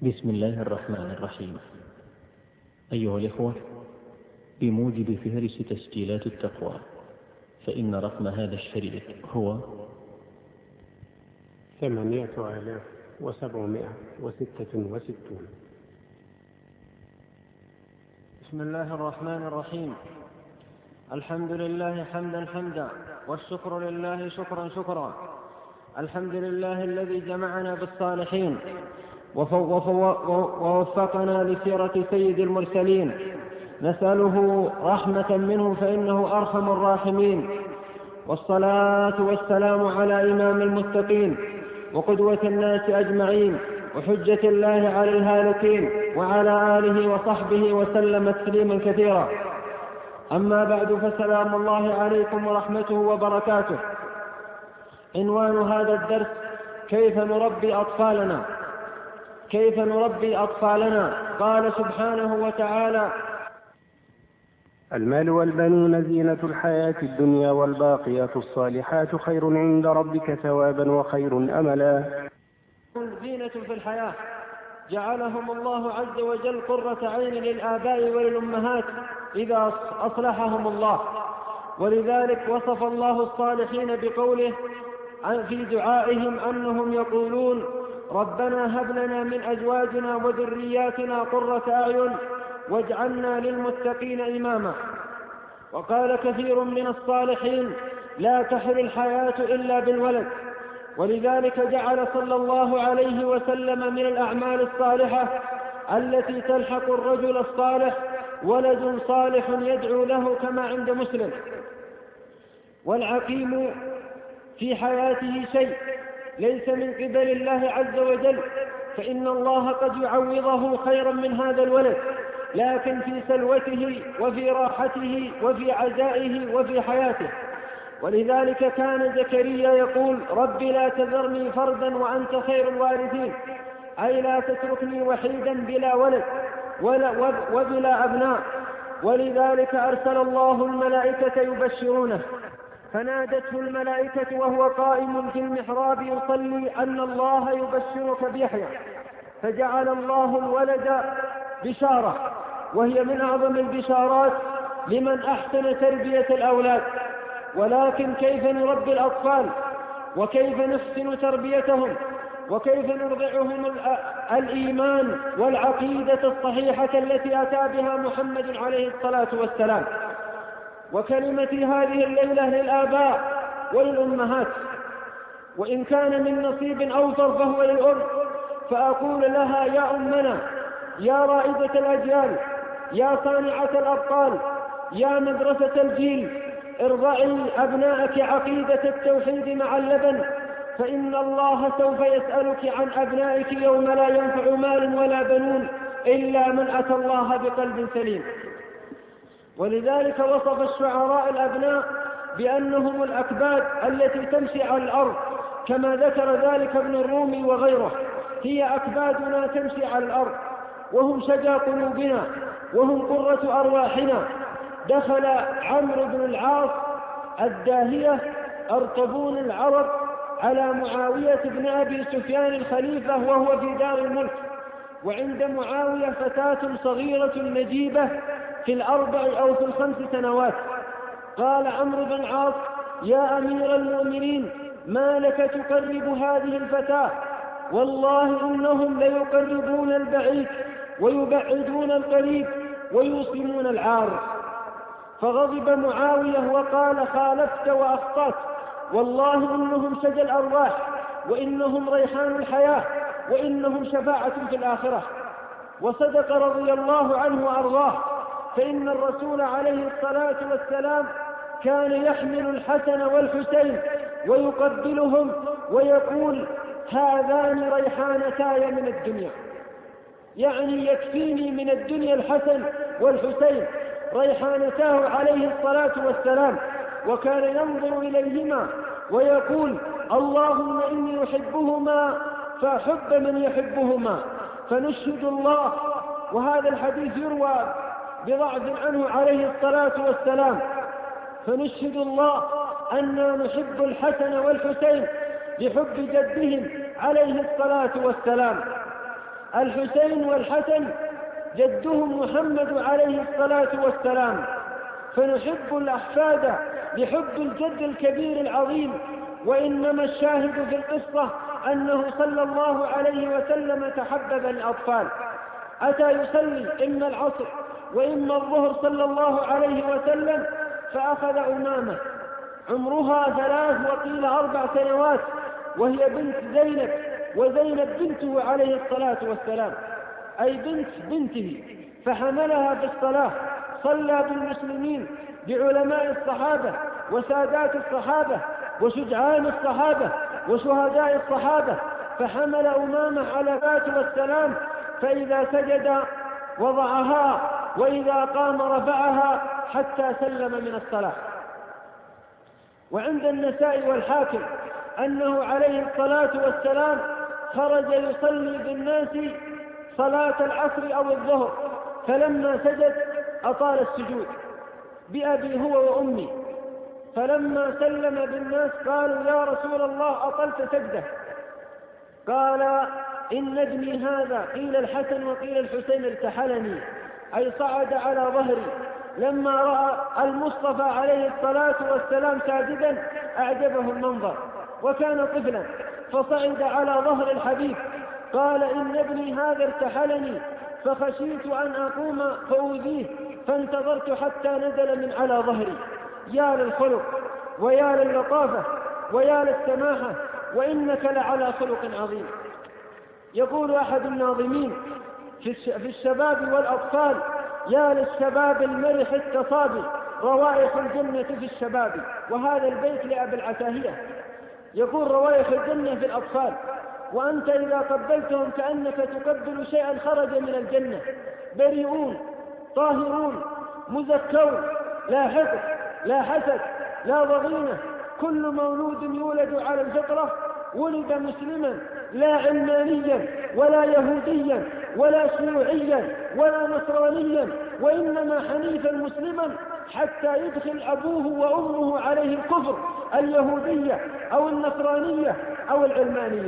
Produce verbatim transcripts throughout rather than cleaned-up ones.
بسم الله الرحمن الرحيم. أيها الإخوة، بموجب فهرس تسجيلات التقوى، فإن رقم هذا الشريط هو ثمانية آلاف وسبعمائة وستة وستون. بسم الله الرحمن الرحيم. الحمد لله حمدا حمدا، والشكر لله شكرا شكرا. الحمد لله الذي جمعنا بالصالحين ووفقنا لسيرة سيد المرسلين، نسأله رحمة منه فإنه أرحم الراحمين، والصلاة والسلام على إمام المتقين وقدوة الناس أجمعين وحجة الله على الهالكين، وعلى آله وصحبه وسلم تسليما كثيرا. أما بعد، فسلام الله عليكم ورحمته وبركاته. عنوان هذا الدرس: كيف نربي أطفالنا كيف نربي أطفالنا قال سبحانه وتعالى: المال والبنون زينة الحياة الدنيا، والباقيات الصالحات خير عند ربك ثوابا وخير أملا. زينة في الحياة، جعلهم الله عز وجل قرة عين للآباء وللأمهات إذا أصلحهم الله، ولذلك وصف الله الصالحين بقوله في دعائهم أنهم يقولون: ربنا هب لنا من أزواجنا وذرياتنا قرة أعين واجعلنا للمتقين إماما. وقال كثير من الصالحين: لا تحل الحياة إلا بالولد، ولذلك جعل صلى الله عليه وسلم من الأعمال الصالحة التي تلحق الرجل الصالح ولد صالح يدعو له، كما عند مسلم. والعقيم في حياته شيء ليس من قبل الله عز وجل، فإن الله قد يعوضه خيرا من هذا الولد، لكن في سلوته وفي راحته وفي عزائه وفي حياته. ولذلك كان زكريا يقول: رب لا تذرني فردا وأنت خير الوارثين، أي لا تتركني وحيدا بلا ولد ولا وبلا أبناء. ولذلك أرسل الله الملائكة يبشرونه، فنادته الملائكة وهو قائم في المحراب يصلي أن الله يبشرك بيحيى، فجعل الله الولد بشارة، وهي من أعظم البشارات لمن أحسن تربية الأولاد. ولكن كيف نربي الأطفال، وكيف نحسن تربيتهم، وكيف نرضعهم الإيمان والعقيدة الصحيحة التي أتى بها محمد عليه الصلاة والسلام. وكلمتي هذه الليلة للآباء وللأمهات، وإن كان من نصيب أوفر فهو للأم، فأقول لها: يا أمنا، يا رائدة الأجيال، يا صانعة الأبطال، يا مدرسة الجيل، ارضعي أبنائك عقيدة التوحيد مع اللبن، فإن الله سوف يسألك عن أبنائك يوم لا ينفع مال ولا بنون إلا من أتى الله بقلب سليم. ولذلك وصف الشعراء الأبناء بأنهم الأكباد التي تمشي على الأرض، كما ذكر ذلك ابن الرومي وغيره: هي أكبادنا تمشي على الأرض، وهم شجا قلوبنا، وهم قرة أرواحنا. دخل عمرو بن العاص الداهية أرطبون العرب على معاوية بن أبي سفيان الخليفة وهو في دار الملك، وعند معاوية فتاة صغيرة نجيبة في الأربع أو في الخمس سنوات. قال عمرو بن العاص: يا أمير المؤمنين، ما لك تقرب هذه الفتاة؟ والله إنهم ليقربون البعيد ويبعدون القريب ويوصلون العار. فغضب معاوية وقال: خالفت وأخطأت، والله إنهم سجى الأرواح، وإنهم ريحان الحياة، وإنهم شفاعة في الآخرة. وصدق رضي الله عنه وأرضاه، فإن الرسول عليه الصلاة والسلام كان يحمل الحسن والحسين ويقبلهم ويقول: هذان ريحانتاي من الدنيا، يعني يكفيني من الدنيا الحسن والحسين، ريحانتاه عليه الصلاة والسلام. وكان ينظر إليهما ويقول: اللهم إني أحبهما فأحب من يحبهما، فنشهد الله. وهذا الحديث يروى بضعف عنه عليه الصلاة والسلام: فنشهد الله أننا نحب الحسن والحسين لحب جدهم عليه الصلاة والسلام. الحسين والحسن جدهم محمد عليه الصلاة والسلام، فنحب الأحفاد لحب الجد الكبير العظيم. وإنما الشاهد في القصة أنه صلى الله عليه وسلم تحبب الأطفال، أتى يصلي إما العصر وإما الظهر صلى الله عليه وسلم، فأخذ أمامة عمرها ثلاث وقيل أربع سنوات، وهي بنت زينب، وزينب بنته عليه الصلاة والسلام، أي بنت بنته، فحملها في الصلاة، صلى بالمسلمين بعلماء الصحابة وسادات الصحابة وشجعان الصحابة وشهداء الصحابة، فحمل أمامة على الصلاة والسلام، فإذا سجد وضعها وإذا قام رفعها حتى سلم من الصلاة. وعند النسائي والحاكم أنه عليه الصلاة والسلام خرج يصلي بالناس صلاة العصر أو الظهر، فلما سجد أطال السجود بأبي هو وأمي، فلما سلم بالناس قالوا يا رسول الله أطلت سجده، قال إن ابني هذا قيل الحسن وقيل الحسين ارتحلني، أي صعد على ظهري، لما رأى المصطفى عليه الصلاة والسلام ساجدا أعجبه المنظر، وكان طفلا فصعد على ظهر الحبيب، قال إن ابني هذا ارتحلني فخشيت أن أقوم فأوذيه، فانتظرت حتى نزل من على ظهري. يا للخلق ويا للطافة ويا للسماحة، وإنك لعلى خلق عظيم. يقول أحد الناظمين في الشباب والأطفال يا للشباب المرح التصابي روائح الجنة في الشباب، وهذا البيت لأبي العتاهية، يقول روائح الجنة في الأطفال، وأنت إذا قبلتهم كأنك تقبل شيئا خرج من الجنة، بريئون طاهرون مزكون، لا حقد لا حسد لا ضغينة، كل مولود يولد على الفطرة ولد مسلما، لا علمانيا ولا يهوديا ولا شيوعيا ولا نصرانيا، وإنما حنيفا مسلما حتى يدخل أبوه وأمه عليه الكفر، اليهودية أو النصرانية أو العلمانية.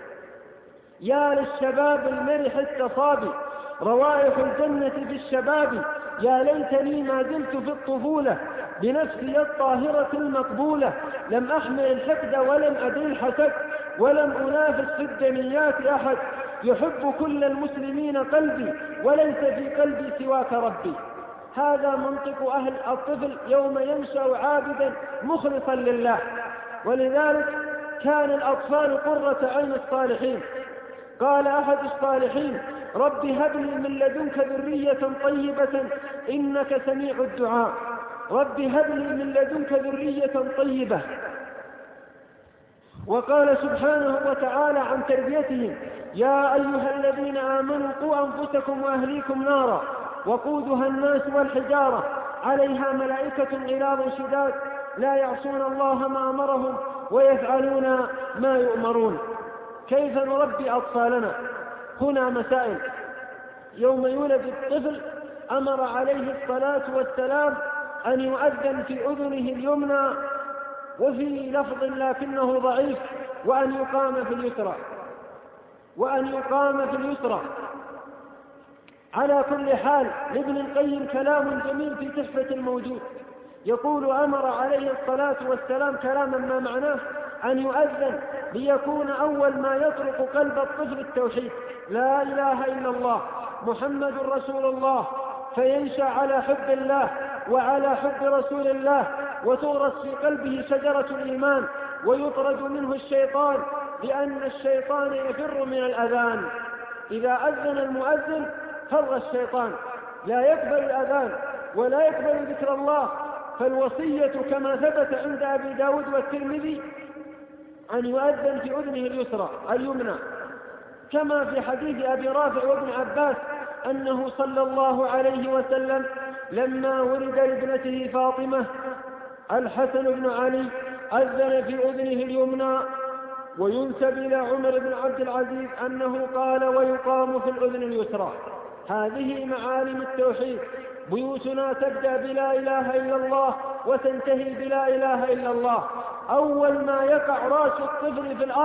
يا للشباب المرح التصابي روائح الجنة في الشباب، يا ليتني ما زلت في الطفولة بنفسي الطاهرة المقبولة، لم أحمل الحقد ولم أدري الحسد، ولم أنافس في الدنيات أحد، يحب كل المسلمين قلبي وليس في قلبي سواك ربي. هذا منطق أهل الطفل يوم ينشأ عابدا مخلصا لله، ولذلك كان الأطفال قرة عين الصالحين. قال أحد الصالحين رب هب لي من لدنك ذرية طيبة إنك سميع الدعاء، رب هب لي من لدنك ذرية طيبة. وقال سبحانه وتعالى عن تربيتهم يا أيها الذين آمنوا قوا أنفسكم وأهليكم نارا وقودها الناس والحجارة عليها ملائكة غلاظ شداد لا يعصون الله ما أمرهم ويفعلون ما يؤمرون. كيف نربي أطفالنا؟ هنا مسائل. يوم يولد الطفل أمر عليه الصلاة والسلام أن يؤذن في أذنه اليمنى، وفي لفظ لكنه ضعيف وأن يقام في اليسرى وأن يقام في اليسرى. على كل حال لابن القيم كلام جميل في تحفة الموجود، يقول أمر عليه الصلاة والسلام كلاما ما معناه أن يؤذن ليكون أول ما يطرق قلب الطفل التوحيد، لا إله إلا الله محمد رسول الله، فينشأ على حب الله وعلى حب رسول الله، وتغرس في قلبه شجرة الإيمان، ويطرد منه الشيطان، لأن الشيطان يفر من الأذان. إذا أذن المؤذن فر الشيطان، لا يقبل الأذان ولا يقبل ذكر الله. فالوصية كما ثبت عند أبي داود والترمذي أن يؤذن في أذنه اليسرى اليمنى، كما في حديث أبي رافع وابن عباس أنه صلى الله عليه وسلم لما ولد لابنته فاطمة الحسن بن علي أذن في أذنه اليمنى. وينسب إلى عمر بن عبد العزيز أنه قال ويقام في الأذن اليسرى. هذه معالم التوحيد. بيوتنا تبدأ بلا إله إلا الله وتنتهي بلا إله إلا الله. أول ما يقع رأس الطفل في الأرض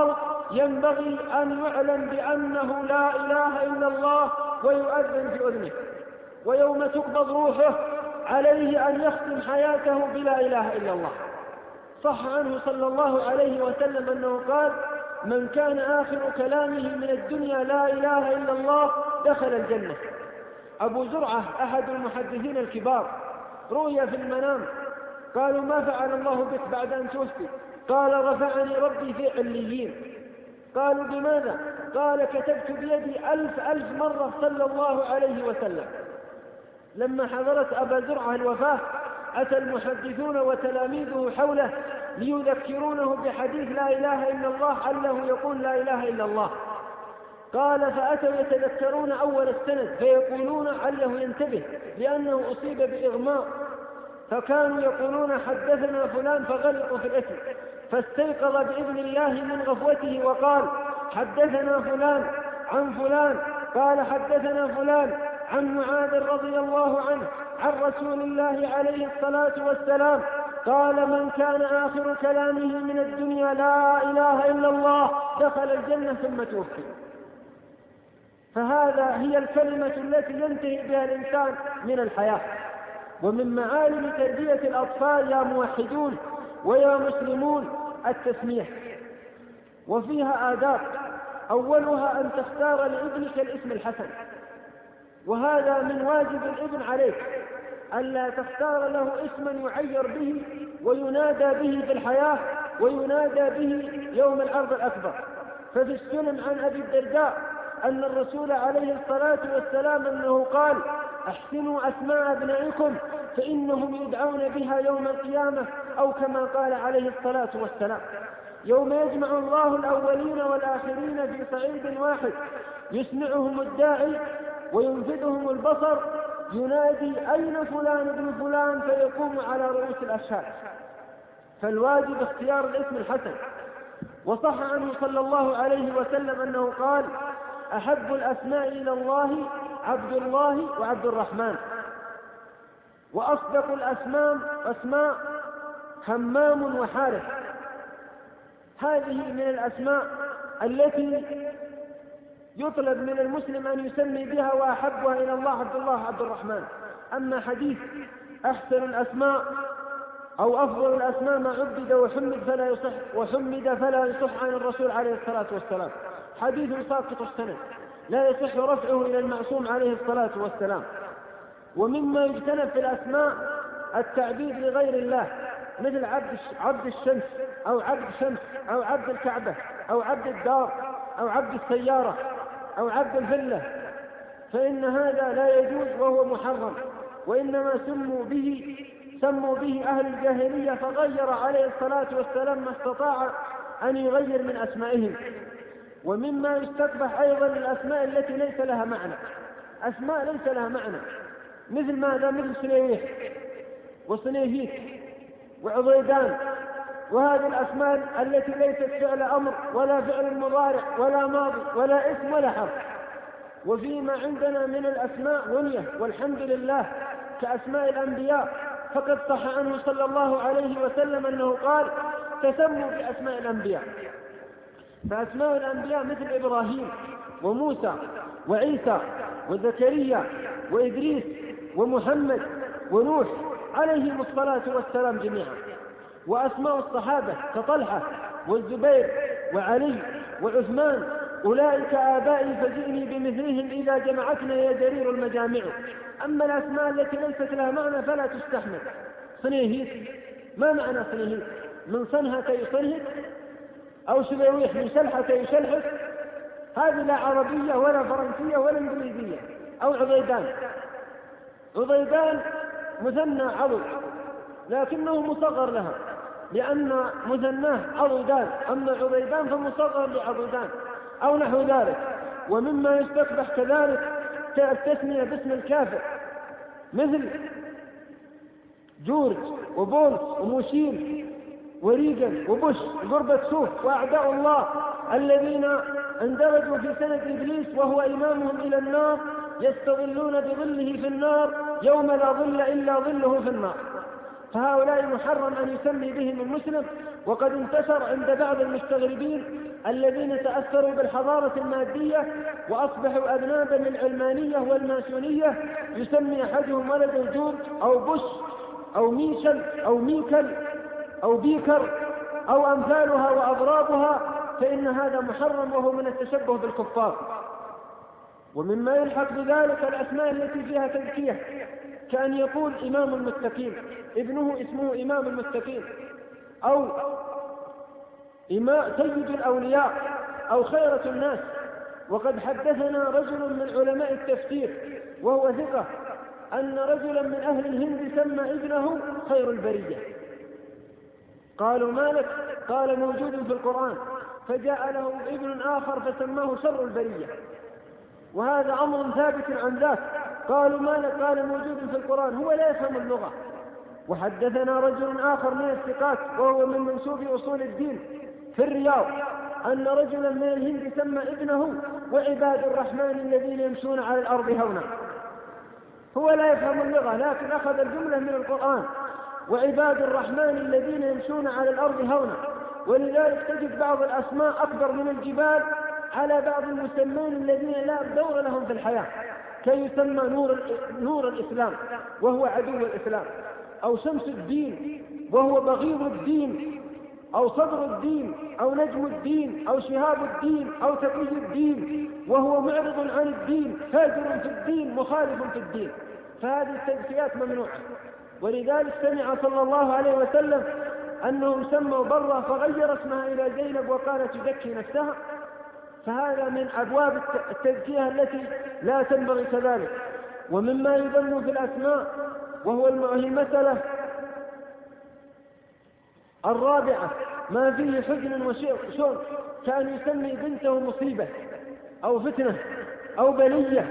ينبغي أن يعلم بأنه لا إله إلا الله ويؤذن في أذنه، ويوم تقبض روحه عليه أن يختم حياته بلا إله إلا الله. صح عنه صلى الله عليه وسلم أنه قال: من كان آخر كلامه من الدنيا لا إله إلا الله دخل الجنة. أبو زرعة أحد المحدثين الكبار رؤيا في المنام، قالوا: ما فعل الله بك بعد أن توفي؟ قال: رفعني ربي في عليين. قالوا: بماذا؟ قال: كتبت بيدي ألف ألف مرة صلى الله عليه وسلم. لما حضرت أبا زرعة الوفاة أتى المحدثون وتلاميذه حوله ليذكرونه بحديث لا إله إلا الله علّه يقول لا إله إلا الله. قال: فأتوا يتذكرون أول السند فيقولون علّه ينتبه لأنه أصيب بإغماء، فكانوا يقولون حدثنا فلان فغلقوا في الاسم، فاستيقظ بإذن الله من غفوته وقال: حدثنا فلان عن فلان قال حدثنا فلان عن معاذ رضي الله عنه عن رسول الله عليه الصلاة والسلام قال: من كان آخر كلامه من الدنيا لا إله إلا الله دخل الجنة ثم توفي. فهذا هي الكلمة التي ينتهي بها الإنسان من الحياة. ومن معالم تربية الأطفال يا موحدون ويا مسلمون التسميح، وفيها آداب، أولها أن تختار لابنك الاسم الحسن، وهذا من واجب الابن عليك ألا تختار له اسما يعير به وينادى به في الحياة وينادى به يوم العرض الأكبر. ففي السنن عن أبي الدرداء أن الرسول عليه الصلاة والسلام أنه قال: أحسنوا أسماء أبنائكم فإنهم يدعون بها يوم القيامة، أو كما قال عليه الصلاة والسلام: يوم يجمع الله الأولين والآخرين في صعيد واحد يسمعهم الداعي وينفذهم البصر ينادي: أين فلان ابن فلان؟ فيقوم على رؤوس الأشهاد. فالواجب اختيار الاسم الحسن. وصح عنه صلى الله عليه وسلم أنه قال: أحب الأسماء إلى الله عبد الله وعبد الرحمن، وأصدق الأسماء أسماء همام وحارث. هذه من الأسماء التي يطلب من المسلم أن يسمي بها وأحبها إلى الله عبد الله عبد الرحمن. أما حديث أحسن الأسماء أو أفضل الأسماء ما عبد وحمد فلا يصح وحمد فلا يصح عن الرسول عليه الصلاة والسلام، حديث ساقط السند لا يصح رفعه إلى المعصوم عليه الصلاة والسلام. ومما يجتنب في الأسماء التعبيد لغير الله، مثل عبد عبد الشمس أو عبد شمس أو عبد الكعبة أو عبد الدار أو عبد السيارة أو عبد الفلة، فإن هذا لا يجوز وهو محرم، وإنما سموا به سموا به أهل الجاهلية، فغير عليه الصلاة والسلام ما استطاع أن يغير من أسمائهم. ومما يستقبح أيضا الأسماء التي ليس لها معنى، أسماء ليس لها معنى، مثل ماذا؟ مثل سنيويح وصنيهيت وعضيدان، وهذه الأسماء التي ليست فعل أمر ولا فعل مضارع ولا ماضي ولا اسم ولا حرف. وفيما عندنا من الأسماء غنية والحمد لله كأسماء الأنبياء، فقد صح عنه صلى الله عليه وسلم أنه قال: تسموا بأسماء الأنبياء. فأسماء الأنبياء مثل إبراهيم وموسى وعيسى وزكريا وإدريس ومحمد ونوح عليهم الصلاة والسلام جميعا. وأسماء الصحابة كطلحة والزبير وعلي وعثمان أولئك آبائي فجئني بمثلهم إذا جمعتنا يا جرير المجامع. أما الأسماء التي ليست لها معنى فلا تستحمل. صنيهيت، ما معنى صنيهيت؟ من صنهة يصنهت، أو شبيويح من شلحة يشلحت، هذه لا عربية ولا فرنسية ولا إنجليزية. أو عضيدان، عضيدان مثنى عضد لكنه مصغر لها لأن مثناه عضدان، أما عضيدان فمصغر لعضدان أو نحو ذلك. ومما يستقبح كذلك التسمية باسم الكافر، مثل جورج وبولس وموشيل وريغن وبوش غربة سوف وأعداء الله الذين اندرجوا في سنة إبليس وهو إمامهم إلى النار، يستظلون بظله في النار يوم لا ظل إلا ظله في النار. فهؤلاء محرم أن يسمي بهم المسلم. وقد انتشر عند بعض المستغربين الذين تأثروا بالحضارة المادية وأصبحوا أذنابا للعلمانية والماسونية، يسمي أحدهم ولده جورج أو بوش أو ميشل أو ميكل أو بيكر أو أمثالها وأضرابها، فإن هذا محرم وهو من التشبه بالكفار. ومما يلحق بذلك الأسماء التي فيها تزكية، كأن يقول إمام المتقين، ابنه اسمه إمام المتقين، أو سيد الأولياء، أو خيرة الناس. وقد حدثنا رجل من علماء التفسير وهو ثقة أن رجلا من أهل الهند سمى ابنه خير البرية. قالوا ما لك؟ قال موجود في القرآن. فجاء له ابن آخر فسماه شر البرية، وهذا أمر ثابت عن ذاك. قالوا ما لك؟ قال موجود في القرآن. هو لا يفهم اللغة. وحدثنا رجل آخر من الثقات وهو من منسوب أصول الدين في الرياض أن رجلا من الهند سمى ابنه وعباد الرحمن الذين يمشون على الأرض هونا. هو لا يفهم اللغة لكن أخذ الجملة من القرآن، وعباد الرحمن الذين يمشون على الأرض هونا. ولذلك تجد بعض الأسماء أكبر من الجبال على بعض المسمين الذين لا دور لهم في الحياة، كيسمى نور, نور الإسلام وهو عدو الإسلام، أو شمس الدين وهو بغيض الدين، أو صدر الدين، أو نجم الدين، أو شهاب الدين، أو تقي الدين وهو معرض عن الدين، فاجر في الدين، مخالف في الدين. فهذه التزكيات ممنوعة. ولذلك سمع صلى الله عليه وسلم أنهم سموا برة فغير اسمها إلى زينب وقالت تزكي نفسها. فهذا من أبواب التزكية التي لا تنبغي كذلك. ومما يذم في الأسماء وهو المسألة الرابعة ما فيه حزن وشوق، كان يسمي بنته مصيبة أو فتنة أو بلية،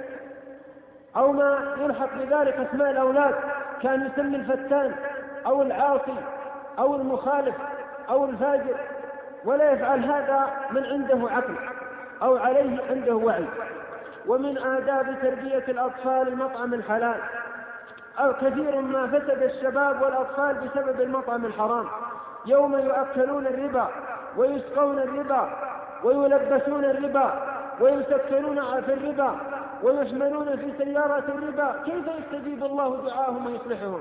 أو ما يلحق بذلك أسماء الأولاد، كان يسمي الفتان أو العاصي أو المخالف أو الفاجر، ولا يفعل هذا من عنده عقل أو عليه عنده وعي. ومن آداب تربية الأطفال المطعم الحلال، أو كثير ما فسد الشباب والأطفال بسبب المطعم الحرام، يوم يؤكلون الربا ويسقون الربا ويلبسون الربا ويسكنون في الربا ويحملون في سيارات الربا، كيف يستجيب الله دعاهم ويصلحهم؟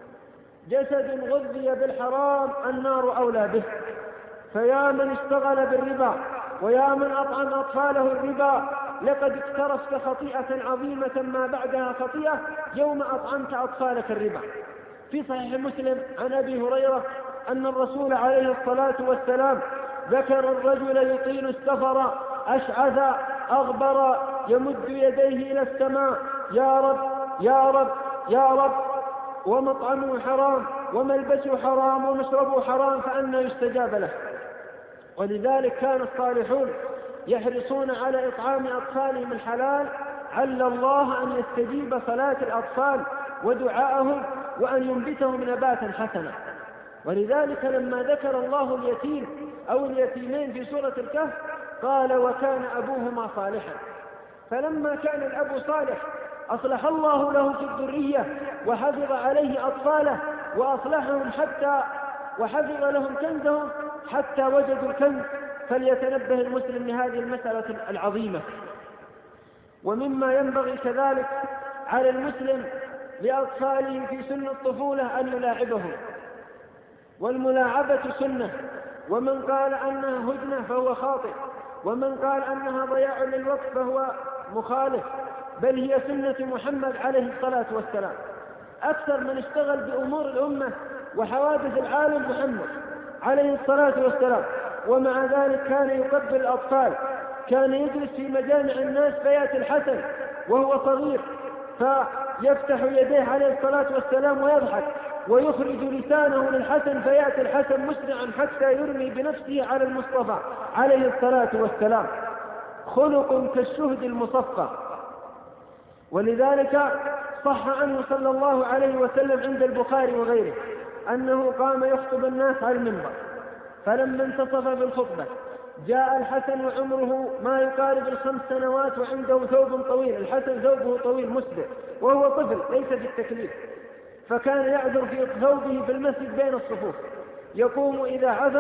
جسد غذي بالحرام النار أولى به. فيا من اشتغل بالربا ويا من أطعم أطفاله الربا، لقد اقترفت خطيئة عظيمة ما بعدها خطيئة يوم أطعمت أطفالك الربا. في صحيح مسلم عن أبي هريرة أن الرسول عليه الصلاة والسلام ذكر الرجل يطيل السفر أشعث أغبر يمد يديه إلى السماء يا رب يا رب يا رب، ومطعمه حرام وملبسه حرام ومشربه حرام، فأنى يستجاب له. ولذلك كان الصالحون يحرصون على إطعام أطفالهم الحلال، عل الله أن يستجيب صلاة الأطفال ودعاءهم وأن ينبتهم نباتا حسنا. ولذلك لما ذكر الله اليتيم أو اليتيمين في سورة الكهف قال وكان أبوهما صالحا. فلما كان الأب صالح أصلح الله له في الذرية وحفظ عليه أطفاله وأصلحهم حتى وحفظ لهم كنزهم حتى وجدوا الكنز. فليتنبه المسلم لهذه المسألة العظيمة. ومما ينبغي كذلك على المسلم لأطفاله في سن الطفولة أن يلاعبهم، والملاعبة سنة، ومن قال أنها هدنة فهو خاطئ، ومن قال أنها ضياع للوقت فهو مخالف، بل هي سنة محمد عليه الصلاة والسلام. أكثر من اشتغل بأمور الأمة وحوادث العالم محمد عليه الصلاة والسلام، ومع ذلك كان يقبل الأطفال، كان يجلس في مجامع الناس فيأتي الحسن وهو صغير فيفتح يديه عليه الصلاة والسلام ويضحك ويخرج لسانه للحسن فيأتي الحسن مسرعا حتى يرمي بنفسه على المصطفى عليه الصلاة والسلام، خلق كالشهد المصفى. ولذلك صح عنه صلى الله عليه وسلم عند البخاري وغيره أنه قام يخطب الناس على المنبر، فلما انتصف بالخطبة جاء الحسن وعمره ما يقارب الخمس سنوات وعنده ثوب طويل، الحسن ثوبه طويل مسبق وهو طفل ليس في التكليف، فكان يعذر في ثوبه في المسجد بين الصفوف، يقوم إذا عذر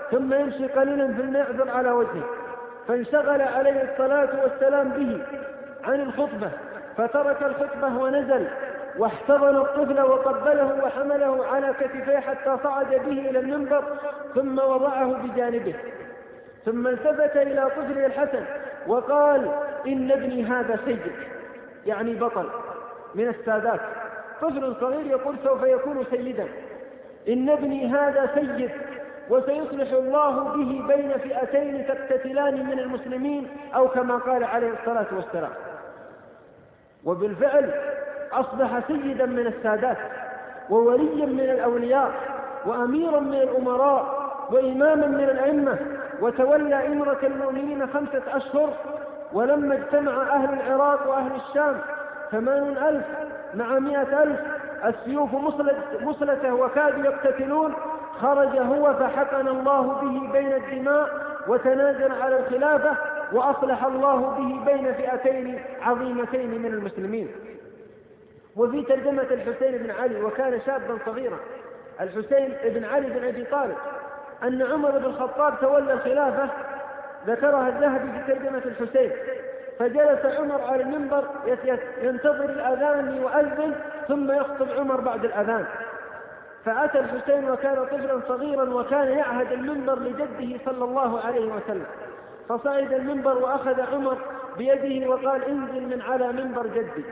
ثم يمشي قليلا في المعذر على وجهه، فانشغل عليه الصلاة والسلام به عن الخطبة، فترك الخطبة ونزل واحتضن الطفل وقبله وحمله على كتفيه حتى صعد به إلى المنبر ثم وضعه بجانبه، ثم التفت إلى طفله الحسن وقال: إن ابني هذا سيد، يعني بطل من السادات، طفل صغير يقول سوف يكون سيدا، إن ابني هذا سيد وسيصلح الله به بين فئتين تقتتلان من المسلمين، أو كما قال عليه الصلاة والسلام. وبالفعل أصبح سيدا من السادات ووليا من الأولياء وأميرا من الأمراء وإماما من الأئمة، وتولى إمرة المؤمنين خمسة أشهر. ولما اجتمع أهل العراق وأهل الشام ثمان ألف مع مئة ألف السيوف مصلته وكادوا يقتتلون، خرج هو فحقن الله به بين الدماء وتنازل على الخلافة، وأصلح الله به بين فئتين عظيمتين من المسلمين. وفي ترجمة الحسين بن علي، وكان شابا صغيرا الحسين بن علي بن أبي طالب، أن عمر بن الخطاب تولى الخلافة، ذكرها الذهبي في ترجمة الحسين، فجلس عمر على المنبر ينتظر الأذان يؤذن ثم يخطب عمر بعد الأذان، فأتى الحسين وكان طفلا صغيرا وكان يعهد المنبر لجده صلى الله عليه وسلم، فصعد المنبر وأخذ عمر بيده وقال: انزل من على منبر جدي.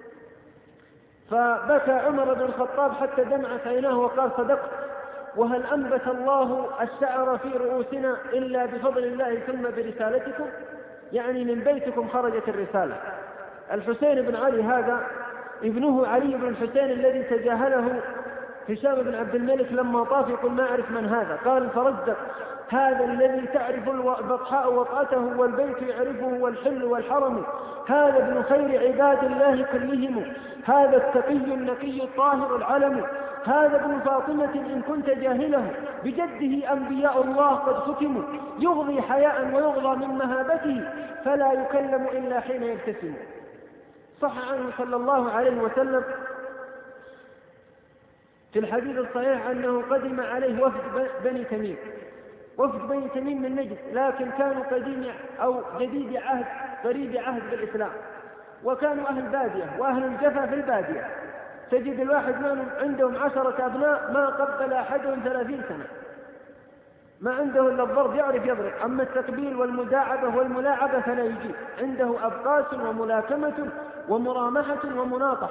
فبكى عمر بن الخطاب حتى دمعت عيناه وقال: صدقت، وهل أنبت الله الشعر في رؤوسنا إلا بفضل الله ثم برسالتكم؟ يعني من بيتكم خرجت الرسالة. الحسين بن علي هذا ابنه علي بن الحسين الذي تجاهله هشام بن عبد الملك لما طاف يقول: ما أعرف من هذا، قال: فرزق هذا الذي تعرف البطحاء وطأته والبيت يعرفه والحل والحرم، هذا ابن خير عباد الله كلهم، هذا التقي النقي الطاهر العلم، هذا ابن فاطمة إن كنت جاهله، بجده أنبياء الله قد ختموا، يغضي حياء ويغضى من مهابته، فلا يكلم إلا حين يبتسم. صح عنه صلى الله عليه وسلم في الحديث الصحيح أنه قدم عليه وفد بني تميم، وفد بني تميم من نجد، لكن كانوا قديم أو جديد عهد قريب عهد بالإسلام، وكانوا أهل بادية وأهل الجفا في البادية، تجد الواحد منهم عندهم عشرة أبناء ما قبل أحدهم ثلاثين سنة، ما عنده إلا الضرب يعرف يضرب، أما التقبيل والمداعبة والملاعبة فلا يجيب، عنده أبقاس وملاكمة ومرامحة ومناطح،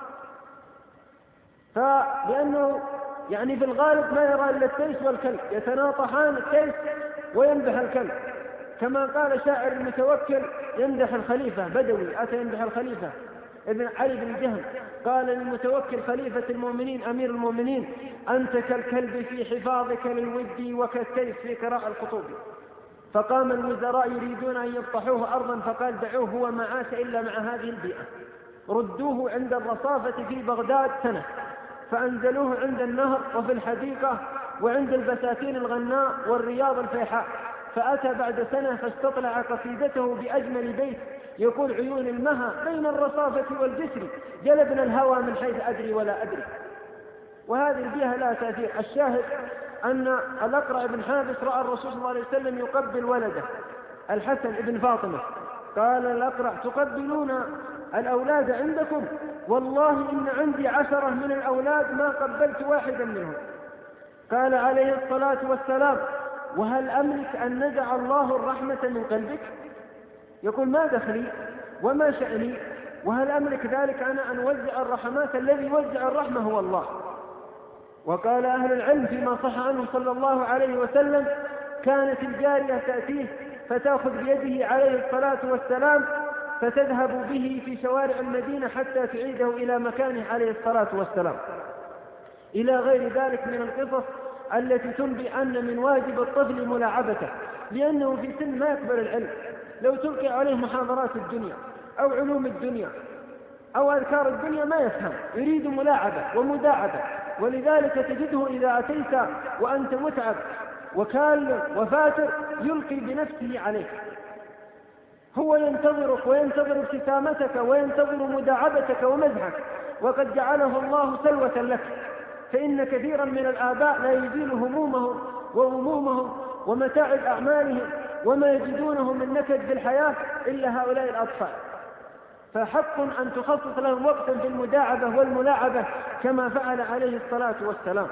فلأنه يعني في الغالب ما يرى إلا التيس والكلب، يتناطحان التيس ويمدح الكلب، كما قال شاعر المتوكل يمدح الخليفة بدوي أتى يمدح الخليفة ابن علي بن جهم، قال للمتوكل خليفة المؤمنين أمير المؤمنين: أنت كالكلب في حفاظك للود وكالتيس في كراء الخطوب. فقام الوزراء يريدون أن يبطحوه أرضا، فقال: دعوه، هو ما عاش إلا مع هذه البيئة، ردوه عند الرصافة في بغداد سنة، فأنزلوه عند النهر وفي الحديقة وعند البساتين الغناء والرياض الفيحاء، فأتى بعد سنة فاستطلع قصيدته بأجمل بيت يقول: عيون المها بين الرصافة والجسر، جلبنا الهوى من حيث أدري ولا أدري. وهذه البيئة لها تأثير. الشاهد أن الأقرع بن حابس رأى الرسول صلى الله عليه وسلم يقبل ولده الحسن بن فاطمة، قال الأقرع: تقبلون الأولاد عندكم؟ والله إن عندي عشرة من الأولاد ما قبلت واحدا منهم. قال عليه الصلاة والسلام: وهل أملك أن نزع الله الرحمة من قلبك؟ يقول: ما دخلي وما شأني، وهل أملك ذلك أنا أن وزع الرحمات؟ الذي يوزع الرحمة هو الله. وقال أهل العلم فيما صح عنه صلى الله عليه وسلم: كانت الجارية تأتيه فتأخذ بيده عليه الصلاة والسلام فتذهب به في شوارع المدينة حتى تعيده إلى مكانه عليه الصلاة والسلام، إلى غير ذلك من القصص التي تنبئ أن من واجب الطفل ملاعبته، لأنه في سن ما يقبل العلم. لو تلقي عليه محاضرات الدنيا أو علوم الدنيا أو أذكار الدنيا ما يفهم، يريد ملاعبة ومداعبة. ولذلك تجده إذا أتيت وأنت متعب وكال وفاتر يلقي بنفسه عليك، هو ينتظرك وينتظر ابتسامتك وينتظر مداعبتك ومزحك، وقد جعله الله سلوة لك. فإن كثيرا من الآباء لا يزيل همومهم وغمومهم ومتاعب أعمالهم وما يجدونه من نكد بالحياة إلا هؤلاء الأطفال. فحق أن تخصص لهم وقتا في المداعبة والملاعبة كما فعل عليه الصلاة والسلام.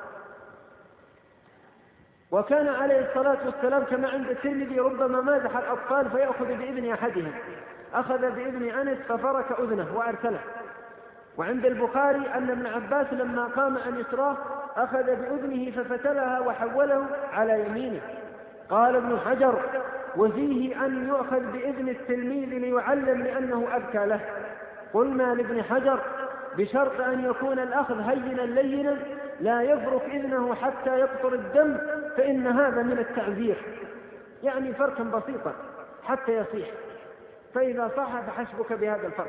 وكان عليه الصلاة والسلام كما عند الترمذي ربما مازح الأطفال فيأخذ بإذن أحدهم، أخذ بإذن أنس ففرك أذنه وأرسله. وعند البخاري أن ابن عباس لما قام عن يسراه أخذ بأذنه ففتلها وحوله على يمينه. قال ابن حجر: وفيه أن يؤخذ بإذن التلميذ ليعلم لأنه أبكى له. قلنا لابن حجر: بشرط أن يكون الأخذ هينا لينا لا يفرك إذنه حتى يقطر الدم، فإن هذا من التعذير، يعني فرقا بسيطا حتى يصيح، فإذا صح فحسبك بهذا الفرق.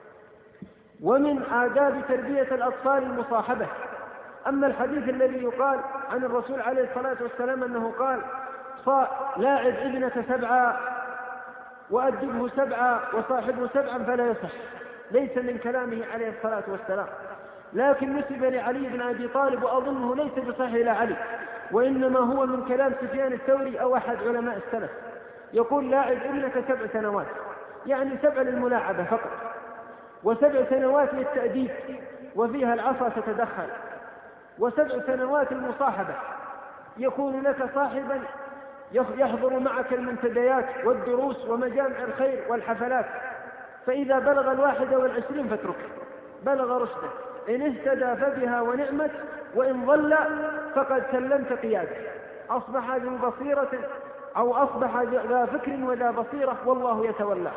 ومن آداب تربية الأطفال المصاحبة. أما الحديث الذي يقال عن الرسول عليه الصلاة والسلام أنه قال: لاعب ابنك سبعا وأدبه سبعا وصاحبه سبعا، فلا يصح، ليس من كلامه عليه الصلاة والسلام، لكن نسب لعلي بن أبي طالب وأظنه ليس بصحيح إلى علي، وإنما هو من كلام سفيان الثوري أو أحد علماء السلف. يقول: لاعب ابنك سبع سنوات، يعني سبع للملاعبة فقط، وسبع سنوات للتأديب وفيها العصا تتدخل، وسبع سنوات المصاحبة، يكون لك صاحبا يحضر معك المنتديات والدروس ومجامع الخير والحفلات، فإذا بلغ الواحد والعشرين فاتركه، بلغ رشده، إن اهتدى فبها ونعمت، وإن ضل فقد سلمت قيادة، أصبح ذو بصيرة أو أصبح ذا فكر وذا بصيرة والله يتولاه.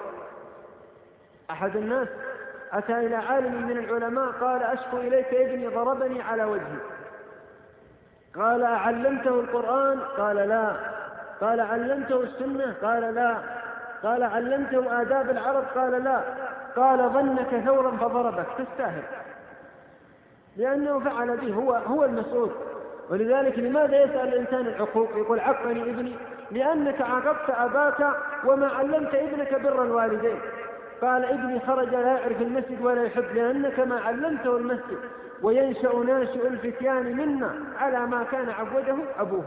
أحد الناس أتى إلى عالم من العلماء قال: أشكو إليك ابني ضربني على وجهي. قال: أعلمته القرآن؟ قال: لا. قال: علمته السنة؟ قال: لا. قال: علمته آداب العرب؟ قال: لا. قال: ظنك ثورا فضربك، تستاهل، لأنه فعل به، هو هو المسؤول. ولذلك لماذا يسأل الإنسان العقوق؟ يقول: عقني ابني، لأنك عاقبت أباك وما علمت ابنك بر الوالدين. قال: ابني خرج لا يعرف المسجد ولا يحب، لأنك ما علمته المسجد، وينشأ ناشئ الفتيان منا على ما كان عوده أبوه.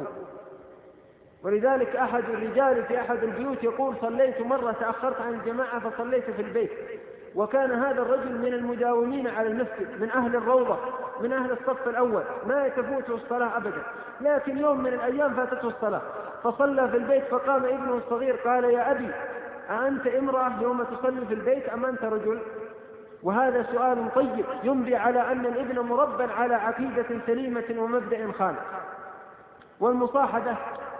ولذلك أحد الرجال في أحد البيوت يقول: صليت مرة تأخرت عن الجماعة فصليت في البيت، وكان هذا الرجل من المداومين على المسجد، من أهل الروضة، من أهل الصف الأول، ما يتفوته الصلاة أبدا، لكن يوم من الأيام فاتته الصلاة فصلى في البيت، فقام ابنه الصغير قال: يا أبي، أأنت امرأة يوم تصلي في البيت أم أنت رجل؟ وهذا سؤال طيب ينبي على أن الابن مربى على عقيدة سليمة ومبدأ خالص. والمصاحبة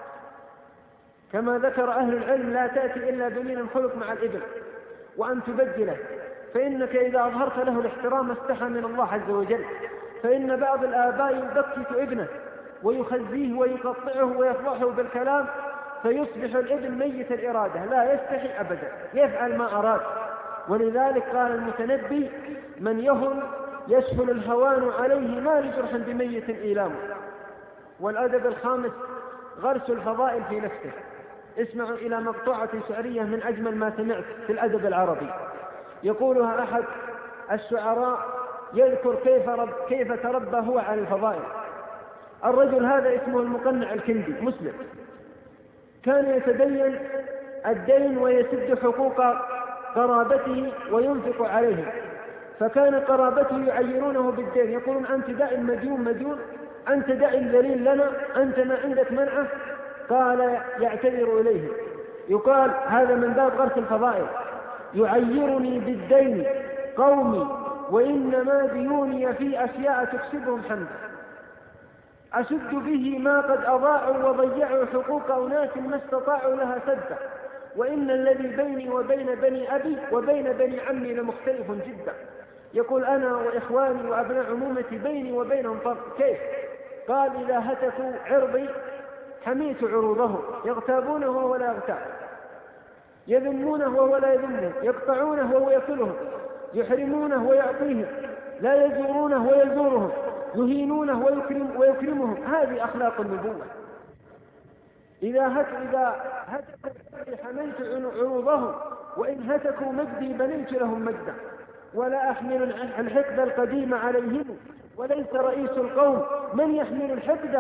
كما ذكر أهل العلم لا تأتي إلا بمن الخلق مع الابن، وأن تبدله، فإنك إذا أظهرت له الاحترام استحى من الله عز وجل. فإن بعض الآباء يبكت ابنه ويخزيه ويقطعه ويفضحه بالكلام، فيصبح الابن ميت الإرادة، لا يستحي أبدا، يفعل ما أراد. ولذلك قال المتنبي: من يهن يسهل الهوان عليه، ما لجرح بميت إيلام. والأدب الخامس غرس الفضائل في نفسه. اسمعوا إلى مقطوعة شعرية من أجمل ما سمعت في الأدب العربي، يقولها أحد الشعراء يذكر كيف, رب كيف تربى هو على الفضائل. الرجل هذا اسمه المقنع الكندي، مسلم، كان يتدين الدين ويسد حقوق قرابته وينفق عليهم، فكان قرابته يعيرونه بالدين، يقولون: أنت دع المديون مديون، أنت دع الذليل لنا، أنت ما عندك منعه. قال يعتذر إليه، يقال هذا من باب غرس الفضائل: يعيرني بالدين قومي وإنما ديوني في أشياء تكسبهم حمدا، أشد به ما قد أضاعوا وضيعوا حقوق أناس ما استطاعوا لها سدا، وإن الذي بيني وبين بني أبي وبين بني عمي لمختلف جدا. يقول: أنا وإخواني وأبناء عمومتي بيني وبينهم فرق. كيف؟ قال: إذا هتكوا عرضي حميت عروضهم، يغتابونه وهو لا يغتاب، يذمونه وهو لا يذمهم، يقطعونه وهو يصلهم، يحرمونه ويعطيهم، لا يزورونه ويزورهم، يهينونه ويكرم ويكرمهم. هذه أخلاق النبوة. إذا هت إذا هتكوا حميت عروضهم، وإن هتكوا مجدي بنيت لهم مجدا، ولا أحمل الحقد القديم عليهم، وليس رئيس القوم من يحمل الحقد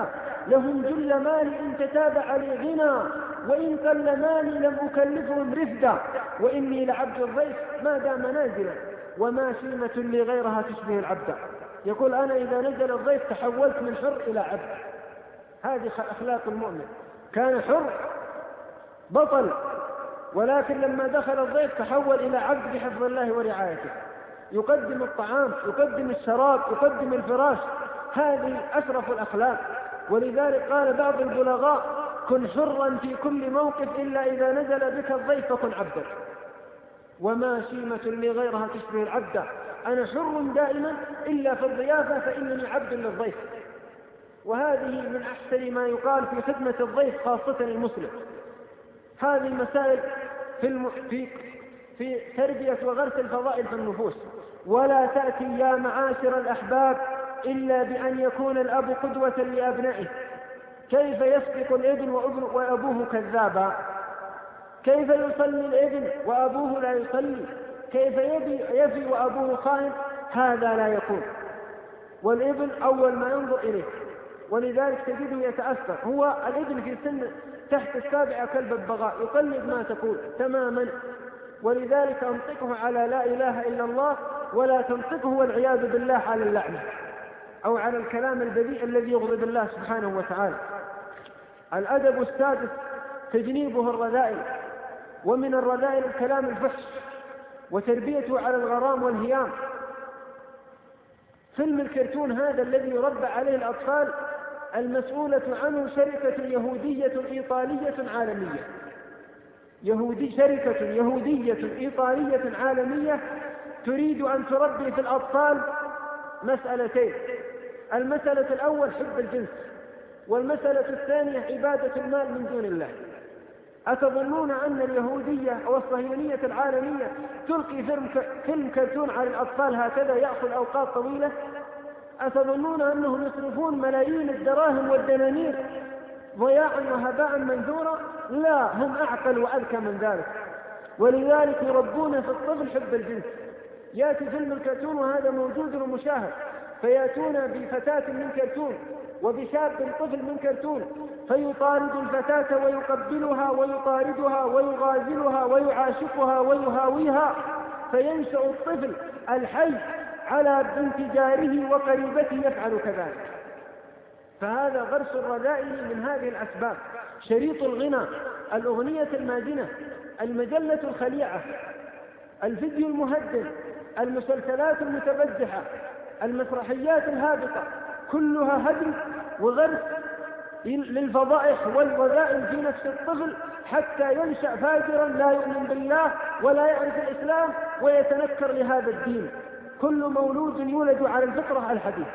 لهم جل مالي إن تتابع لي غنى، وإن قل مالي لم أكلفهم رفدا، وإني لعبد الضيف ما دام نازلا، وما شيمة لي غيرها تشبه العبد. يقول أنا إذا نزل الضيف تحولت من حر إلى عبد. هذه أخلاق المؤمن، كان حر بطل، ولكن لما دخل الضيف تحول إلى عبد بحفظ الله ورعايته، يقدم الطعام، يقدم الشراب، يقدم الفراش. هذه أشرف الأخلاق. ولذلك قال بعض البلغاء: كن حرا في كل موقف إلا إذا نزل بك الضيف فكن عبدا. وما شيمة لي غيرها تشبه العبد. أنا حر دائما إلا في الضيافة فإنني عبد للضيف. وهذه من أحسن ما يقال في خدمة الضيف خاصة المسلم. هذه مسائل في, الم... في... في تربية وغرس الفضائل في النفوس. ولا تأتي يا معاشر الأحباب إلا بأن يكون الأب قدوة لأبنائه. كيف يسبق الابن وأبوه كذابا؟ كيف يصلي الابن وأبوه لا يصلي؟ كيف يفي وأبوه خائن؟ هذا لا يكون. والابن أول ما ينظر إليه، ولذلك تجده يتأثر. هو الابن في سن تحت السابعة كلب البغاء، يقلد ما تقول تماما. ولذلك أنطقه على لا إله إلا الله، ولا تنطقه والعياذ بالله على اللعنة أو على الكلام البذيء الذي يغضب الله سبحانه وتعالى. الأدب السادس تجنيبه الرذائل، ومن الرذائل الكلام الفحش وتربيته على الغرام والهيام. فيلم الكرتون هذا الذي يربى عليه الأطفال المسؤولة عنه شركة يهودية إيطالية عالمية، يهودي شركة يهودية إيطالية عالمية تريد أن تربي في الأطفال مسألتين: المسألة الأول حب الجنس، والمسألة الثانية عبادة المال من دون الله. أتظنون أن اليهودية أو الصهيونية العالمية تلقي فيلم كرتون على الأطفال هكذا يأخذ أوقات طويلة؟ أتظنون أنهم يصرفون ملايين الدراهم والدنانير ضياعا وهباء منثورا؟ لا، هم أعقل وأذكى من ذلك. ولذلك يربون في الطفل حب الجنس. يأتي فيلم الكرتون وهذا موجود ومشاهد، فيأتون بفتاة من كرتون وبشاب طفل من كرتون، فيطارد الفتاة ويقبلها ويطاردها ويغازلها ويعاشقها ويهاويها، فينشأ الطفل الحي على بنت جاره وقريبته يفعل كذلك. فهذا غرس الرذائل من هذه الأسباب. شريط الغنى، الأغنية المازنة، المجلة الخليعة، الفيديو المهدد، المسلسلات المتبجحة، المسرحيات الهابطة، كلها هدم وغرس للفضائح والرذائل في نفس الطفل حتى ينشأ فاجرا لا يؤمن بالله ولا يعرف الإسلام ويتنكر لهذا الدين. كل مولود يولد على الفطرة الحديثة.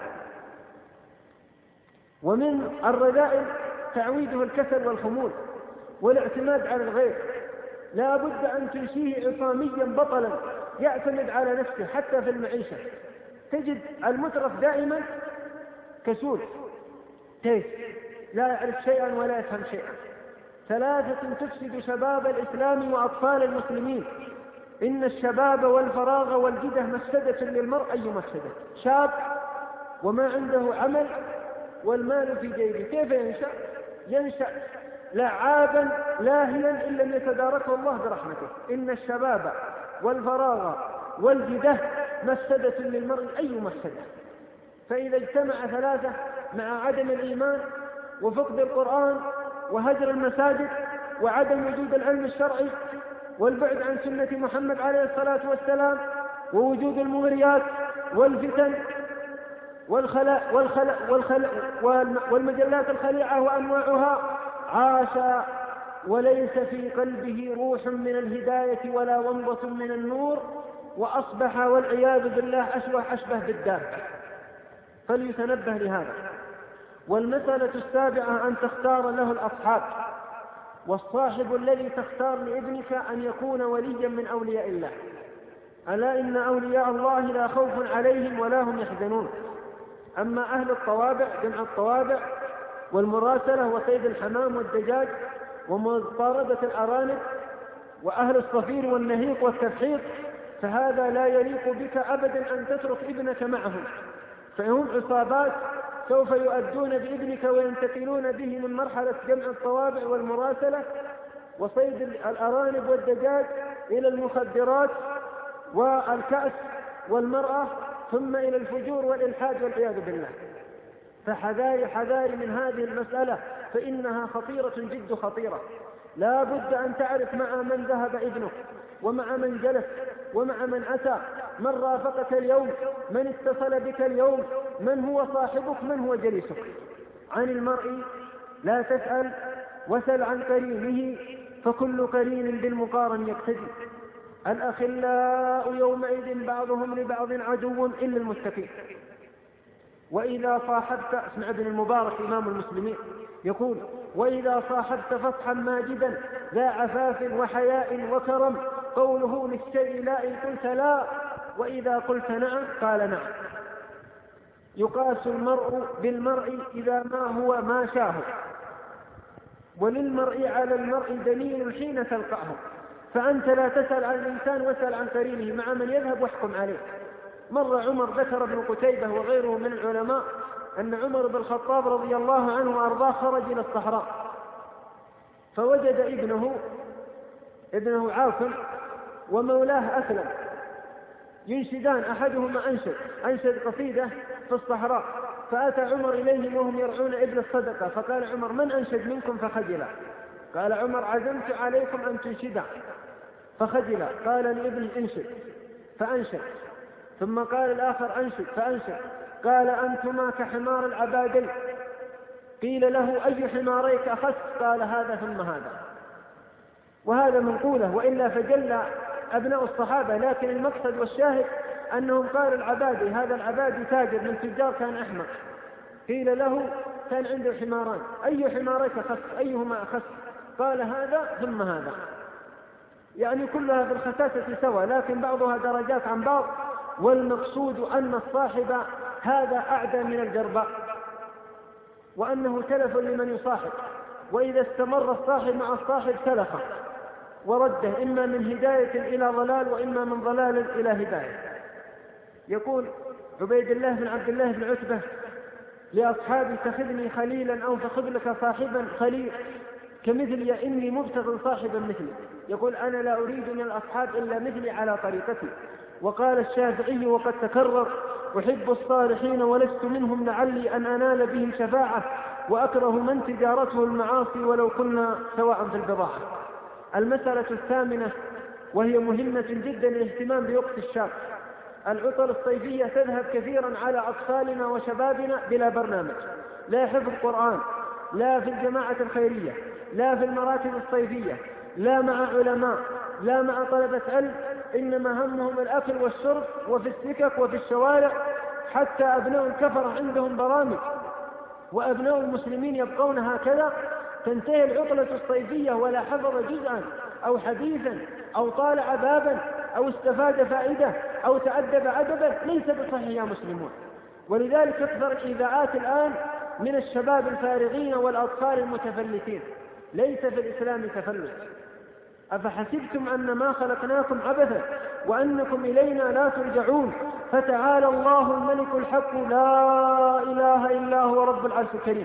ومن الرذائل تعويده الكسل والخمول والاعتماد على الغير. لا بد أن تنشيه عصاميا بطلا يعتمد على نفسه حتى في المعيشة. تجد المترف دائما كسول تيس، لا يعرف شيئا ولا يفهم شيئا. ثلاثة تفسد شباب الإسلام وأطفال المسلمين: إن الشباب والفراغ والجده مفسدة للمرء. أي مفسدة؟ شاب وما عنده عمل والمال في جيبه، كيف ينشأ؟ ينشأ لعابا لاهيا إن لم يتداركه الله برحمته. إن الشباب والفراغ والجده مفسدة للمرء. أي مفسدة؟ فإذا اجتمع ثلاثة مع عدم الإيمان وفقد القرآن وهجر المساجد وعدم وجود العلم الشرعي والبعد عن سنة محمد عليه الصلاة والسلام ووجود المغريات والفتن والخلاء والخلاء والخلاء والمجلات الخليعة وأنواعها، عاش وليس في قلبه روح من الهداية ولا ومضة من النور، وأصبح والعياذ بالله أشبه أشبه بالدابة. فليتنبه لهذا. والمسألة السابعة أن تختار له الأصحاب. والصاحب الذي تختار لابنك أن يكون وليا من أولياء الله. ألا إن أولياء الله لا خوف عليهم ولا هم يحزنون. أما أهل الطوابع جمع الطوابع والمراسلة وصيد الحمام والدجاج ومطاردة الأرانب وأهل الصفير والنهيق والتفحيط، فهذا لا يليق بك أبدا أن تترك ابنك معهم، فهم عصابات سوف يؤدون بابنك وينتقلون به من مرحلة جمع الطوابع والمراسلة وصيد الأرانب والدجاج إلى المخدرات والكأس والمرأة، ثم إلى الفجور والإلحاد والعياذ بالله. فحذاري حذاري من هذه المسألة، فإنها خطيرة جد خطيرة. لا بد أن تعرف مع من ذهب ابنك، ومع من جلس، ومع من أتى، من رافقك اليوم، من اتصل بك اليوم، من هو صاحبك، من هو جليسك. عن المرء لا تسأل وسل عن قرينه، فكل قرين بالمقارن يقتدي. الأخلاء يومئذ بعضهم لبعض عدو إلا المتقين. وإذا صاحبت، اسمع ابن المبارك إمام المسلمين يقول: وإذا صاحبت فصحا ماجدا ذا عفاف وحياء وكرم، قوله للشيء لا إن قلت لا، وإذا قلت نعم قال نعم. يقاس المرء بالمرء إذا ما هو ما شاه، وللمرء على المرء دليل حين تلقاه. فأنت لا تسأل عن الإنسان واسأل عن قرينه، مع من يذهب واحكم عليه. مر عمر، ذكر ابن قتيبة وغيره من العلماء أن عمر بن الخطاب رضي الله عنه وأرضاه خرج إلى الصحراء، فوجد ابنه ابنه عاصم ومولاه أسلم ينشدان، أحدهما أنشد أنشد قصيدة في الصحراء، فأتى عمر إليهم وهم يرعون إبل الصدقة، فقال عمر: من أنشد منكم؟ فخجلا. قال عمر: عزمت عليكم أن تنشدا. فخجلا. قال لابن: انشد، فأنشد. ثم قال الآخر: أنشد، فأنشد. قال: أنتما كحمار العبادين. قيل له: أي حماريك أخذت؟ قال: هذا ثم هذا. وهذا منقوله، وإلا فجل أبناء الصحابة، لكن المقصد والشاهد أنهم قالوا العبادي، هذا العبادي تاجر من تجار كان أحمق. قيل له: كان عنده حماران، أي حماريك أخذت؟ أيهما أخذت؟ قال: هذا ثم هذا. يعني كلها في الخساسة سوا، لكن بعضها درجات عن بعض، والمقصود أن الصاحب هذا أعدى من الجرباء، وأنه تلف لمن يصاحب، وإذا استمر الصاحب مع الصاحب سلخه ورده، إما من هداية إلى ضلال، وإما من ضلال إلى هداية. يقول عبيد الله بن عبد الله بن عتبة لأصحابي: اتخذني خليلا أو فخذ لك صاحبا خليل كمثلي، إني مبتغ صاحبا مثلي. يقول: أنا لا أريد من الأصحاب إلا مثلي على طريقتي. وقال الشافعي وقد تكرر: أحب الصالحين ولست منهم لعلي أن أنال بهم شفاعة، وأكره من تجارته المعاصي ولو كنا سواء في البضاعة. المسألة الثامنة وهي مهمة جدا للاهتمام بوقت الشاب: العطل الصيفية تذهب كثيرا على أطفالنا وشبابنا بلا برنامج، لا حفظ قرآن، لا في الجماعة الخيرية، لا في المراتب الصيفية، لا مع علماء، لا مع طلبة علم، إنما همهم الأكل والشرب وفي السكك وفي الشوارع. حتى أبناء الكفر عندهم برامج، وأبناء المسلمين يبقون هكذا. تنتهي العطلة الصيفية ولا حفظ جزءا أو حديثا أو طالع بابا أو استفاد فائدة أو تأدب أدبا، ليس بصحيح يا مسلمون. ولذلك تكثر الإذاعات الآن من الشباب الفارغين والأطفال المتفلتين. ليس في الإسلام تفلت. أفحسبتم أن ما خلقناكم عبثا وأنكم إلينا لا ترجعون، فتعالى الله الملك الحق لا إله إلا هو رب العرش الكريم.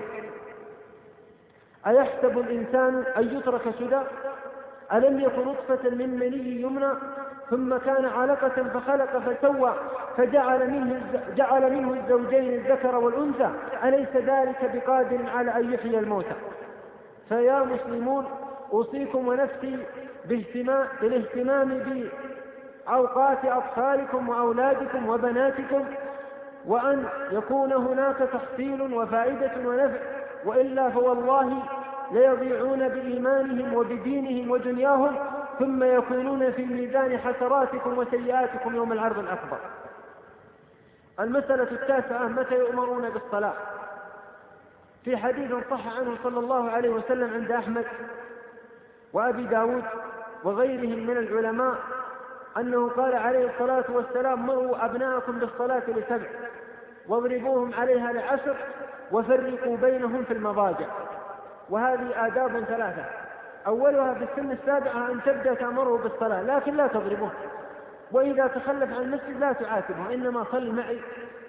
أيحسب الإنسان أن يترك سدى؟ ألم يكن نطفة من مني يمنى ثم كان علقة فخلق فسوى فجعل منه, جعل منه الزوجين الذكر والأنثى، أليس ذلك بقادر على أن يحيي الموتى؟ فيا مسلمون، أوصيكم ونفسي بالاهتمام بأوقات أطفالكم وأولادكم وبناتكم، وأن يكون هناك تحصيل وفائدة ونفع، وإلا فوالله ليضيعون بإيمانهم وبدينهم ودنياهم، ثم يكونون في ميزان حسراتكم وسيئاتكم يوم العرض الأكبر. المسألة التاسعة: متى يؤمرون بالصلاة؟ في حديث صح عنه صلى الله عليه وسلم عند أحمد وأبي داود وغيرهم من العلماء أنه قال عليه الصلاة والسلام: مروا أبناءكم بالصلاة لسبع، واضربوهم عليها لعشر، وفرقوا بينهم في المضاجع. وهذه آداب ثلاثة: أولها في السن السابعة أن تبدأ تأمره بالصلاة، لكن لا تضربه، وإذا تخلف عن المسجد لا تعاتبه، إنما صل معي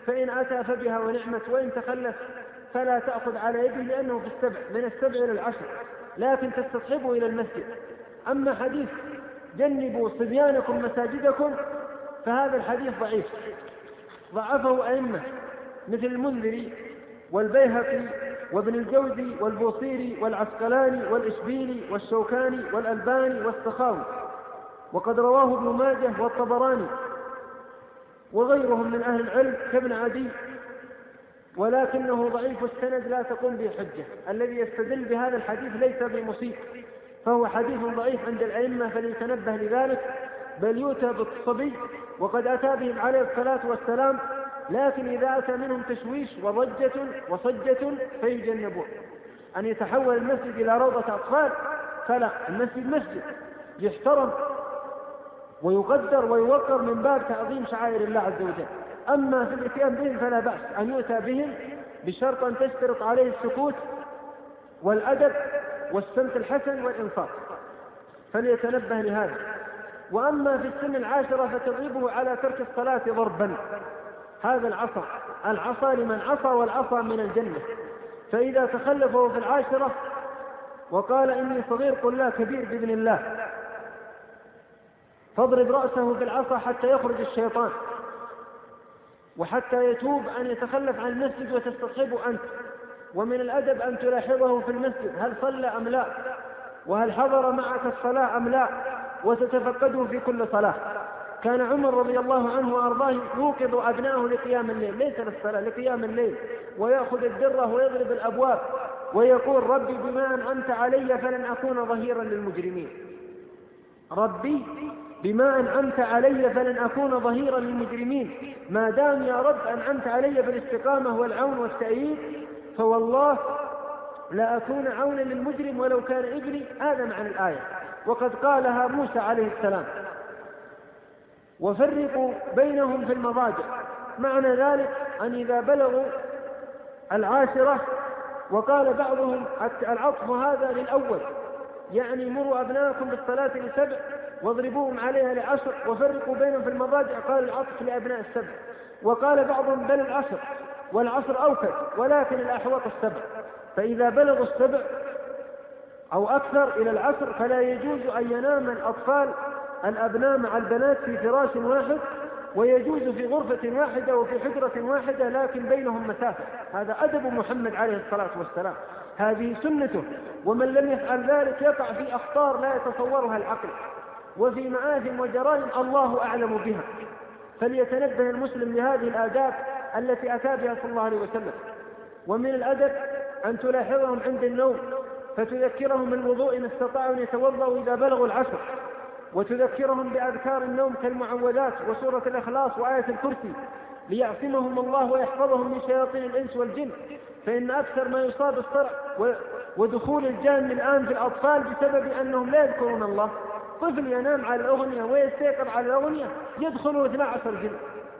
فإن أتى فبها ونعمت، وإن تخلف فلا تأخذ على يده لأنه في السبع من السبع إلى العشر، لكن تستصحبه إلى المسجد. أما حديث جنبوا صبيانكم مساجدكم فهذا الحديث ضعيف، ضعفه أئمة مثل المنذري والبيهقي وابن الجوزي والبوصيري والعسقلاني والإشبيلي والشوكاني والألباني والسخاوي، وقد رواه ابن ماجه والطبراني وغيرهم من أهل العلم كابن عدي، ولكنه ضعيف السند لا تقوم به حجة. الذي يستدل بهذا الحديث ليس بمصيب، فهو حديث ضعيف عند الأئمة فليتنبه لذلك، بل يؤتى بالصبي وقد أتى بهم عليه الصلاة والسلام، لكن إذا أتى منهم تشويش وضجة وصجة فيجنبون. أن يتحول المسجد إلى روضة أطفال فلا، المسجد مسجد يحترم ويقدر ويوقر من باب تعظيم شعائر الله عز وجل. أما في الاتيان بهم فلا بأس أن يؤتى بهم بشرط أن تشترط عليه السكوت والأدب والسمت الحسن والإنصاف، فليتنبه لهذا. وأما في السن العاشرة فتضربه على ترك الصلاة ضربا، هذا العصا العصا لمن عصى والعصا من الجنة، فإذا تخلفه في العاشرة وقال إني صغير قل لا كبير بإذن الله، فاضرب رأسه بالعصا حتى يخرج الشيطان وحتى يتوب أن يتخلف عن المسجد وتستصحبه أنت. ومن الأدب أن تلاحظه في المسجد هل صلى أم لا، وهل حضر معك الصلاة أم لا، وتتفقده في كل صلاة. كان عمر رضي الله عنه وأرضاه يوقظ أبنائه لقيام الليل، ليس للصلاة، لقيام الليل، ويأخذ الدرة ويضرب الأبواب ويقول ربي بما أنعمت علي فلن أكون ظهيرا للمجرمين، ربي بما أنعمت علي فلن أكون ظهيرا للمجرمين، ما دام يا رب أنعمت علي بالاستقامة والعون والتأييد فوالله لا أكون عونا للمجرم ولو كان ابني. هذا معنى الآية، وقد قالها موسى عليه السلام. وفرقوا بينهم في المضاجع، معنى ذلك أن إذا بلغوا العاشرة، وقال بعضهم العطف هذا للأول، يعني مروا أبناءكم بالصلاة لسبع واضربوهم عليها لعشر، وفرقوا بينهم في المضاجع قال العطف لأبناء السبع. وقال بعضهم بل العشر، والعشر أوكد ولكن الأحوط السبع، فإذا بلغوا السبع أو أكثر إلى العشر فلا يجوز أن ينام الأطفال الأبناء مع البنات في فراش واحد، ويجوز في غرفة واحدة وفي حجرة واحدة لكن بينهم مسافة. هذا أدب محمد عليه الصلاة والسلام، هذه سنته، ومن لم يفعل ذلك يقع في أخطار لا يتصورها العقل، وفي مآثم وجرائم الله أعلم بها. فليتنبه المسلم لهذه الآداب التي أتى بها صلى الله عليه وسلم. ومن الأدب أن تلاحظهم عند النوم فتذكرهم الوضوء إن استطاعوا أن يتوضأوا إذا بلغوا العشر، وتذكرهم بأذكار النوم كالمعوذات وسورة الإخلاص وآية الكرسي ليعصمهم الله ويحفظهم من شياطين الإنس والجن، فإن أكثر ما يصاب الصرع ودخول الجان الآن في الأطفال بسبب أنهم لا يذكرون الله. طفل ينام على الأغنية ويستيقظ على الأغنية يدخله اثنا عشر جن،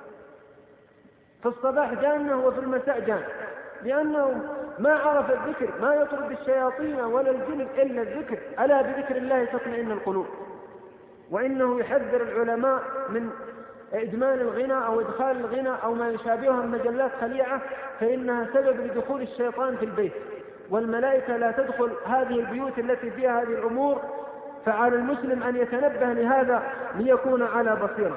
في الصباح جانه وفي المساء جان، لأنه ما عرف الذكر، ما يطرد الشياطين ولا الجن إلا الذكر، ألا بذكر الله تطمئن القلوب. وإنه يحذر العلماء من إدمان الغنى أو إدخال الغنى أو ما يشابهها من مجلات خليعة، فإنها سبب لدخول الشيطان في البيت، والملائكة لا تدخل هذه البيوت التي فيها هذه الأمور. فعلى المسلم أن يتنبه لهذا ليكون على بصيرة.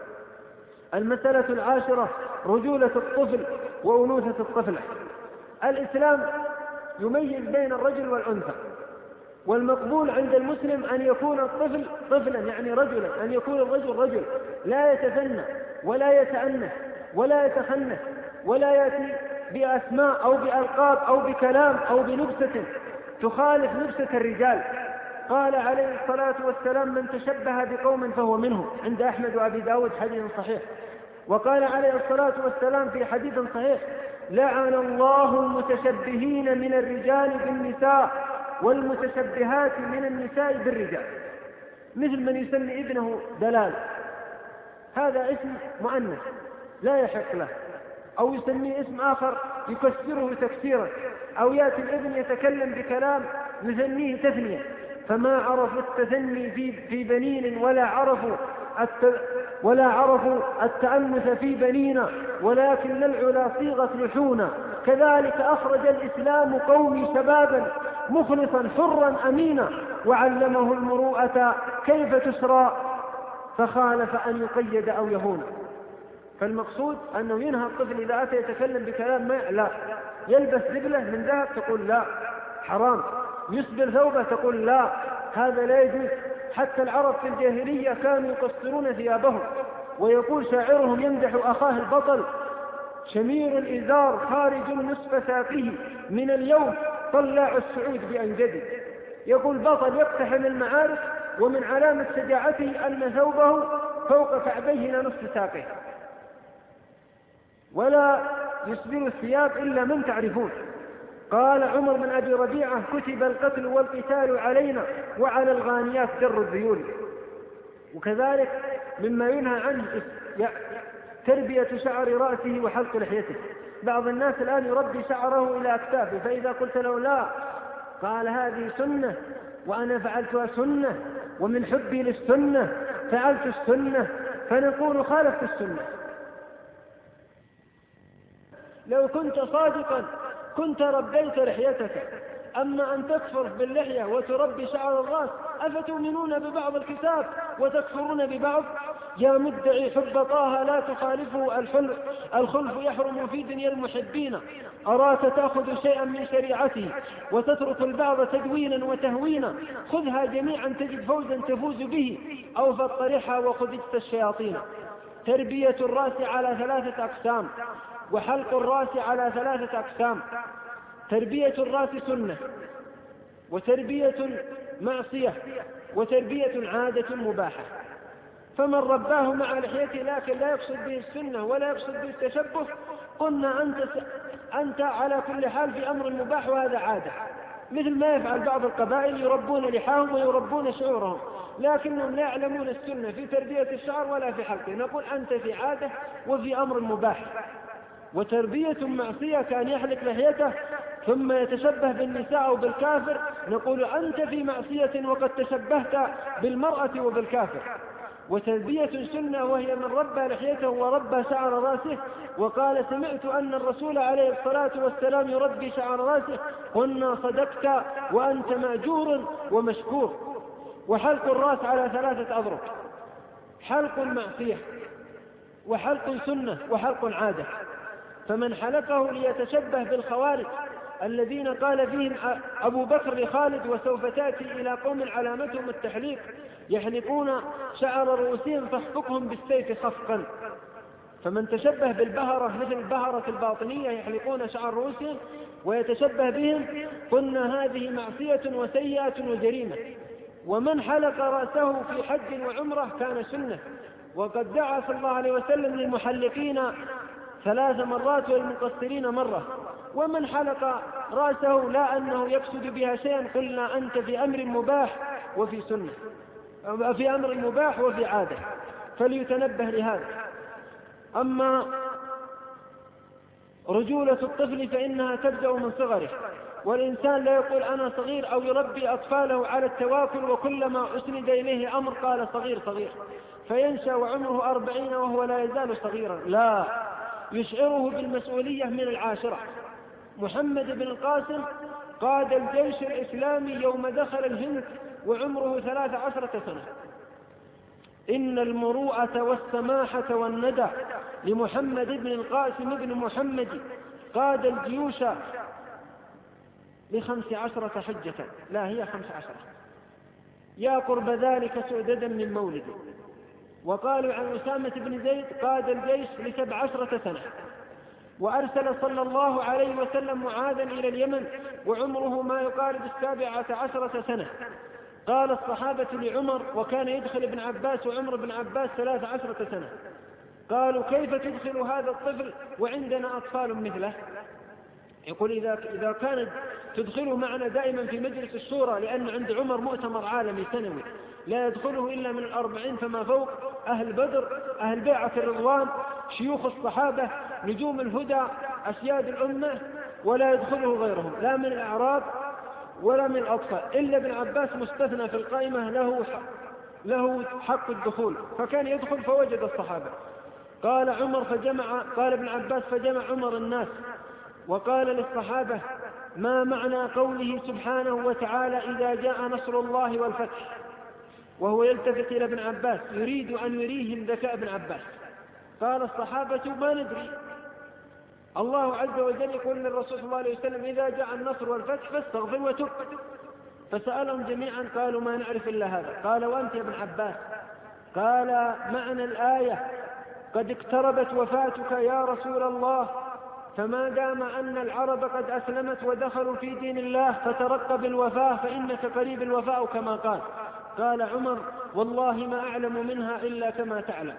المسألة العاشرة رجولة الطفل وأنوثة الطفلة. الإسلام يميز بين الرجل والأنثى، والمقبول عند المسلم أن يكون الطفل طفلا يعني رجلا، أن يكون الرجل رجل، لا يتفنى ولا يتأنث ولا يتخنث ولا يأتي بأسماء أو بألقاب أو بكلام أو بلبسة تخالف لبسة الرجال. قال عليه الصلاة والسلام من تشبه بقوم فهو منهم، عند أحمد وأبي داود حديث صحيح. وقال عليه الصلاة والسلام في حديث صحيح لعن الله المتشبهين من الرجال بالنساء والمتشبهات من النساء بالرجال، مثل من يسمي ابنه دلال، هذا اسم مؤنث لا يحق له، أو يسميه اسم آخر يكسره تكسيرا، أو يأتي الابن يتكلم بكلام يسميه تثنية، فما عرفوا التثني في, في بنين ولا عرفوا ولا عرفوا التأنس في بنينا، ولكن العلا صيغت لحونا. كذلك أخرج الإسلام قومي شبابا مخلصا حرا أمينا، وعلمه المروءة كيف تسرى، فخالف أن يقيد أو يهون. فالمقصود أنه ينهى الطفل إذا أتى يتكلم بكلام ما لا، يلبس دبلة من ذهب تقول لا حرام، يسبل ثوبه تقول لا هذا لا يجوز. حتى العرب في الجاهلية كانوا يقصرون ثيابهم، ويقول شاعرهم يمدح أخاه البطل: شمير الإزار خارج نصف ساقه، من اليوم طلع السعود بأنجده. يقول بطل يقتحم المعارك، ومن علامة شجاعته أن ثوبه فوق كعبيه نصف ساقه، ولا يسبل الثياب إلا من تعرفون. قال عمر بن أبي ربيعة: كتب القتل والقتال علينا، وعلى الغانيات در الذيول. وكذلك مما ينهى عنه تربية شعر رأسه وحلق لحيته. بعض الناس الآن يربي شعره إلى أكتافه، فإذا قلت له لا قال هذه سنة وأنا فعلتها سنة، ومن حبي للسنة فعلت السنة، فنقول خالفت السنة. لو كنت صادقا كنت ربيت لحيتك، أما أن تكفر باللحية وتربي شعر الرأس، أفتؤمنون ببعض الكتاب وتكفرون ببعض؟ يا مدعي حب طه لا تخالفه الحلف، الخلف يحرم في دنيا المحبين. أراك تأخذ شيئا من شريعته وتترك البعض تدوينا وتهوينا، خذها جميعا تجد فوزا تفوز به، أو فاطرحها وخذجت الشياطين. تربية الرأس على ثلاثة أقسام، وحلق الرأس على ثلاثة أقسام. تربية الرأس سنة، وتربية معصية، وتربية عادة مباحة. فمن رباه مع لحيته لكن لا يقصد به السنة ولا يقصد به التشبه، قلنا أنت, أنت على كل حال في أمر مباح، وهذا عادة، مثل ما يفعل بعض القبائل يربون لحاهم ويربون شعورهم، لكنهم لا يعلمون السنة في تربية الشعر ولا في حلقه. نقول أنت في عادة وفي أمر مباح. وتربية معصية كان يحلق لحيته ثم يتشبه بالنساء أو بالكافر، نقول أنت في معصية وقد تشبهت بالمرأة وبالكافر. وتربية سنة وهي من ربى لحيته وربى شعر راسه، وقال سمعت أن الرسول عليه الصلاة والسلام يربي شعر راسه، قلنا صدقت وأنت مأجور ومشكور. وحلق الراس على ثلاثة أضرب: حلق معصية، وحلق سنة، وحلق عادة. فمن حلقه ليتشبه بالخوارج الذين قال فيهم أبو بكر لخالد: وسوف تأتي إلى قوم علامتهم التحليق يحلقون شعر رؤوسهم فاخفقهم بالسيف خفقا. فمن تشبه بالبهرة مثل البهرة الباطنية يحلقون شعر رؤوسهم ويتشبه بهم، قلنا هذه معصية وسيئة وجريمة. ومن حلق رأسه في حج وعمرة كان سنة، وقد دعا صلى الله عليه وسلم للمحلقين ثلاث مرات والمقصرين مرة. ومن حلق رأسه لا أنه يقصد بها شيئا، قلنا أنت في أمر مباح وفي سنة، في أمر مباح وفي عادة، فليتنبه لهذا. أما رجولة الطفل فإنها تبدأ من صغره، والإنسان لا يقول أنا صغير أو يربي أطفاله على التواكل، وكلما أسند إليه أمر قال صغير صغير، فينشأ وعمره أربعين وهو لا يزال صغيرا. لا، يشعره بالمسؤولية من العاشرة. محمد بن القاسم قاد الجيش الإسلامي يوم دخل الهند وعمره ثلاث عشرة سنة. إن المروءة والسماحة والندى لمحمد بن القاسم بن محمد، قاد الجيوش لخمس عشرة حجة، لا هي خمس عشرة، يا قرب ذلك سؤددا من مولد. وقالوا عن أسامة بن زيد قاد الجيش لسبع عشرة سنة. وأرسل صلى الله عليه وسلم معاذا إلى اليمن وعمره ما يقارب السابعة عشرة سنة. قال الصحابة لعمر، وكان يدخل ابن عباس وعمر بن عباس ثلاث عشرة سنة، قالوا كيف تدخل هذا الطفل وعندنا أطفال مثله؟ يقول إذا, إذا كانت تدخله معنا دائما في مجلس الشورى، لأن عند عمر مؤتمر عالمي سنوي لا يدخله إلا من الأربعين فما فوق، أهل بدر، أهل بيعة الرضوان، شيوخ الصحابة، نجوم الهدى، أسياد الأمة، ولا يدخله غيرهم لا من الأعراب ولا من الأطفال، إلا ابن عباس مستثنى في القائمة له له حق الدخول، فكان يدخل فوجد الصحابة. قال عمر فجمع قال ابن عباس فجمع عمر الناس وقال للصحابة: ما معنى قوله سبحانه وتعالى إذا جاء نصر الله والفتح؟ وهو يلتفت إلى ابن عباس يريد أن يريهم ذكاء ابن عباس. قال الصحابة: ما ندري، الله عز وجل يقول للرسول صلى الله عليه وسلم: إذا جاء النصر والفتح فاستغفر وتب. فسألهم جميعا قالوا: ما نعرف إلا هذا. قال: وأنت يا ابن عباس؟ قال: معنى الآية: قد اقتربت وفاتك يا رسول الله، فما دام أن العرب قد أسلمت ودخلوا في دين الله فترقب الوفاة فإنك قريب الوفاء كما قال. قال عمر: والله ما أعلم منها إلا كما تعلم.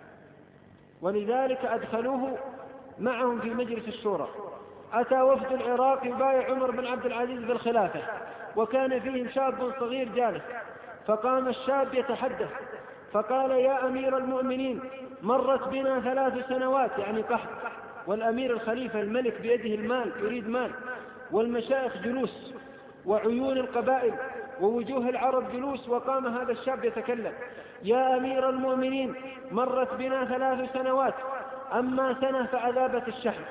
ولذلك أدخلوه معهم في مجلس الشورى. أتى وفد العراق يبايع عمر بن عبد العزيز بالخلافة، وكان فيهم شاب صغير جالس، فقام الشاب يتحدث فقال: يا أمير المؤمنين، مرت بنا ثلاث سنوات، يعني قحط، والأمير الخليفة الملك بيده المال يريد مال، والمشايخ جلوس، وعيون القبائل ووجوه العرب جلوس، وقام هذا الشاب يتكلم: يا أمير المؤمنين، مرت بنا ثلاث سنوات، أما سنة فأذابت الشحم،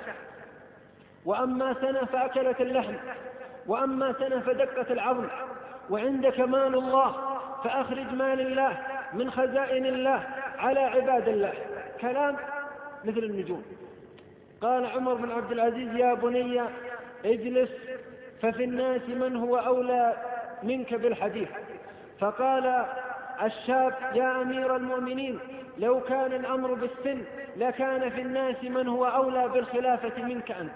وأما سنة فأكلت اللحم، وأما سنة فدقت العظم، وعندك مال الله فأخرج مال الله من خزائن الله على عباد الله. كلام مثل النجوم. قال عمر بن عبد العزيز: يا بني اجلس، ففي الناس من هو أولى منك بالحديث. فقال الشاب: يا أمير المؤمنين، لو كان الأمر بالسن لكان في الناس من هو أولى بالخلافة منك أنت.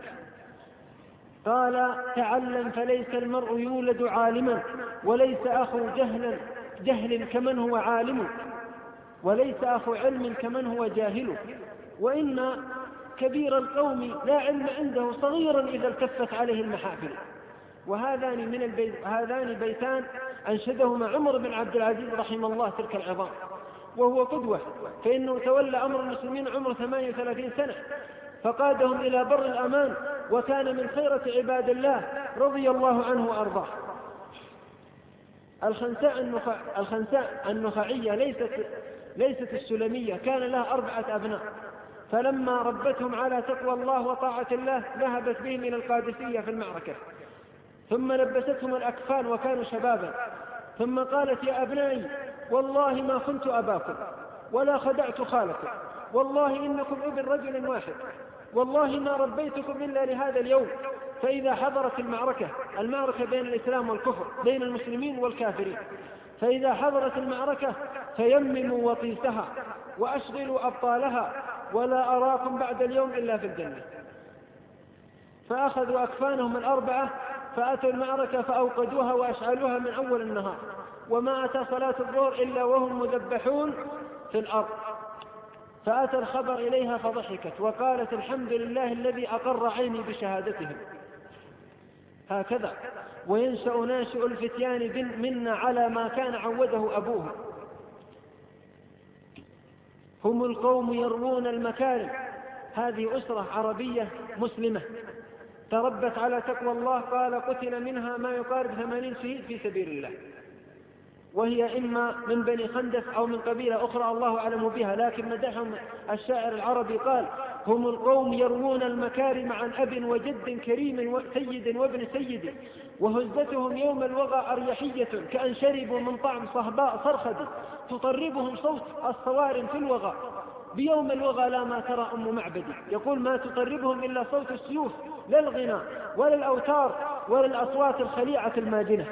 قال: تعلم، فليس المرء يولد عالما، وليس أخو جهل, جهل كمن هو عالم، وليس أخو علم كمن هو جاهل، وإن كبير القوم لا علم عنده صغيرا إذا التفت عليه المحافل. وهذان من البيت هذان بيتان أنشدهما عمر بن عبد العزيز رحمه الله تلك العظام، وهو قدوة، فإنه تولى أمر المسلمين عمر ثمانية وثلاثين سنة، فقادهم إلى بر الأمان، وكان من خيرة عباد الله رضي الله عنه وأرضاه. الخنساء, النخع... الخنساء النخعية ليست, ليست السلمية، كان لها أربعة أبناء، فلما ربتهم على تقوى الله وطاعة الله ذهبت بهم إلى القادسية في المعركة، ثم لبستهم الأكفان وكانوا شبابا، ثم قالت: يا أبنائي، والله ما كنت أباكم ولا خدعت خالكم، والله إنكم ابن رجل واحد، والله ما ربيتكم إلا لهذا اليوم. فإذا حضرت المعركة المعركة بين الإسلام والكفر، بين المسلمين والكافرين، فإذا حضرت المعركة فيمموا وطيسها وأشغلوا أبطالها، ولا أراكم بعد اليوم إلا في الجنة. فأخذوا أكفانهم الأربعة فأتوا المعركة فأوقدوها وأشعلوها من أول النهار، وما أتى صلاة الظهر إلا وهم مذبحون في الأرض. فأتى الخبر إليها فضحكت وقالت: الحمد لله الذي أقر عيني بشهادتهم. هكذا وينشأ ناشئ الفتيان منا على ما كان عوده أبوه. هم القوم يروون المكارم. هذه أسرة عربية مسلمة تربت على تقوى الله. قال: قتل منها ما يقارب ثمانين شهيد في سبيل الله، وهي إما من بني خندف أو من قبيلة أخرى الله أعلم بها، لكن مدحهم الشاعر العربي قال: هم القوم يروون المكارم عن أب وجد كريم وسيد وابن سيد، وهزتهم يوم الوغى أريحية كأن شربوا من طعم صهباء صرخد، تطربهم صوت الصوارم في الوغى، بيوم الوغى لا ما ترى أم معبد. يقول: ما تطربهم إلا صوت السيوف، لا الغنى ولا الأوتار ولا الأصوات الخليعة الماجنة.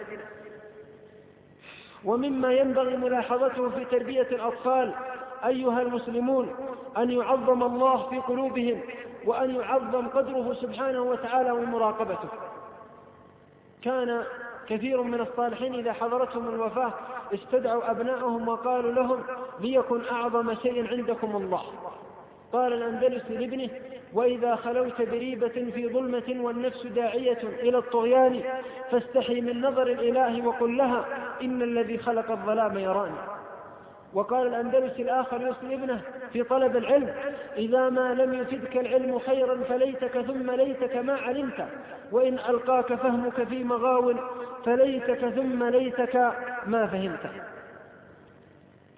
ومما ينبغي ملاحظته في تربية الأطفال أيها المسلمون أن يعظم الله في قلوبهم، وأن يعظم قدره سبحانه وتعالى ومراقبته. كان كثير من الصالحين إذا حضرتهم الوفاة استدعوا أبنائهم وقالوا لهم: ليكن أعظم شيء عندكم الله. قال الأندلسي لابنه: وإذا خلوت بريبة في ظلمة والنفس داعية إلى الطغيان فاستحي من نظر الإله وقل لها إن الذي خلق الظلام يراني. وقال الأندلسي الآخر يوصي ابنه في طلب العلم: إذا ما لم يفدك العلم خيرا فليتك ثم ليتك ما علمت، وإن ألقاك فهمك في مغاو فليتك ثم ليتك ما فهمت.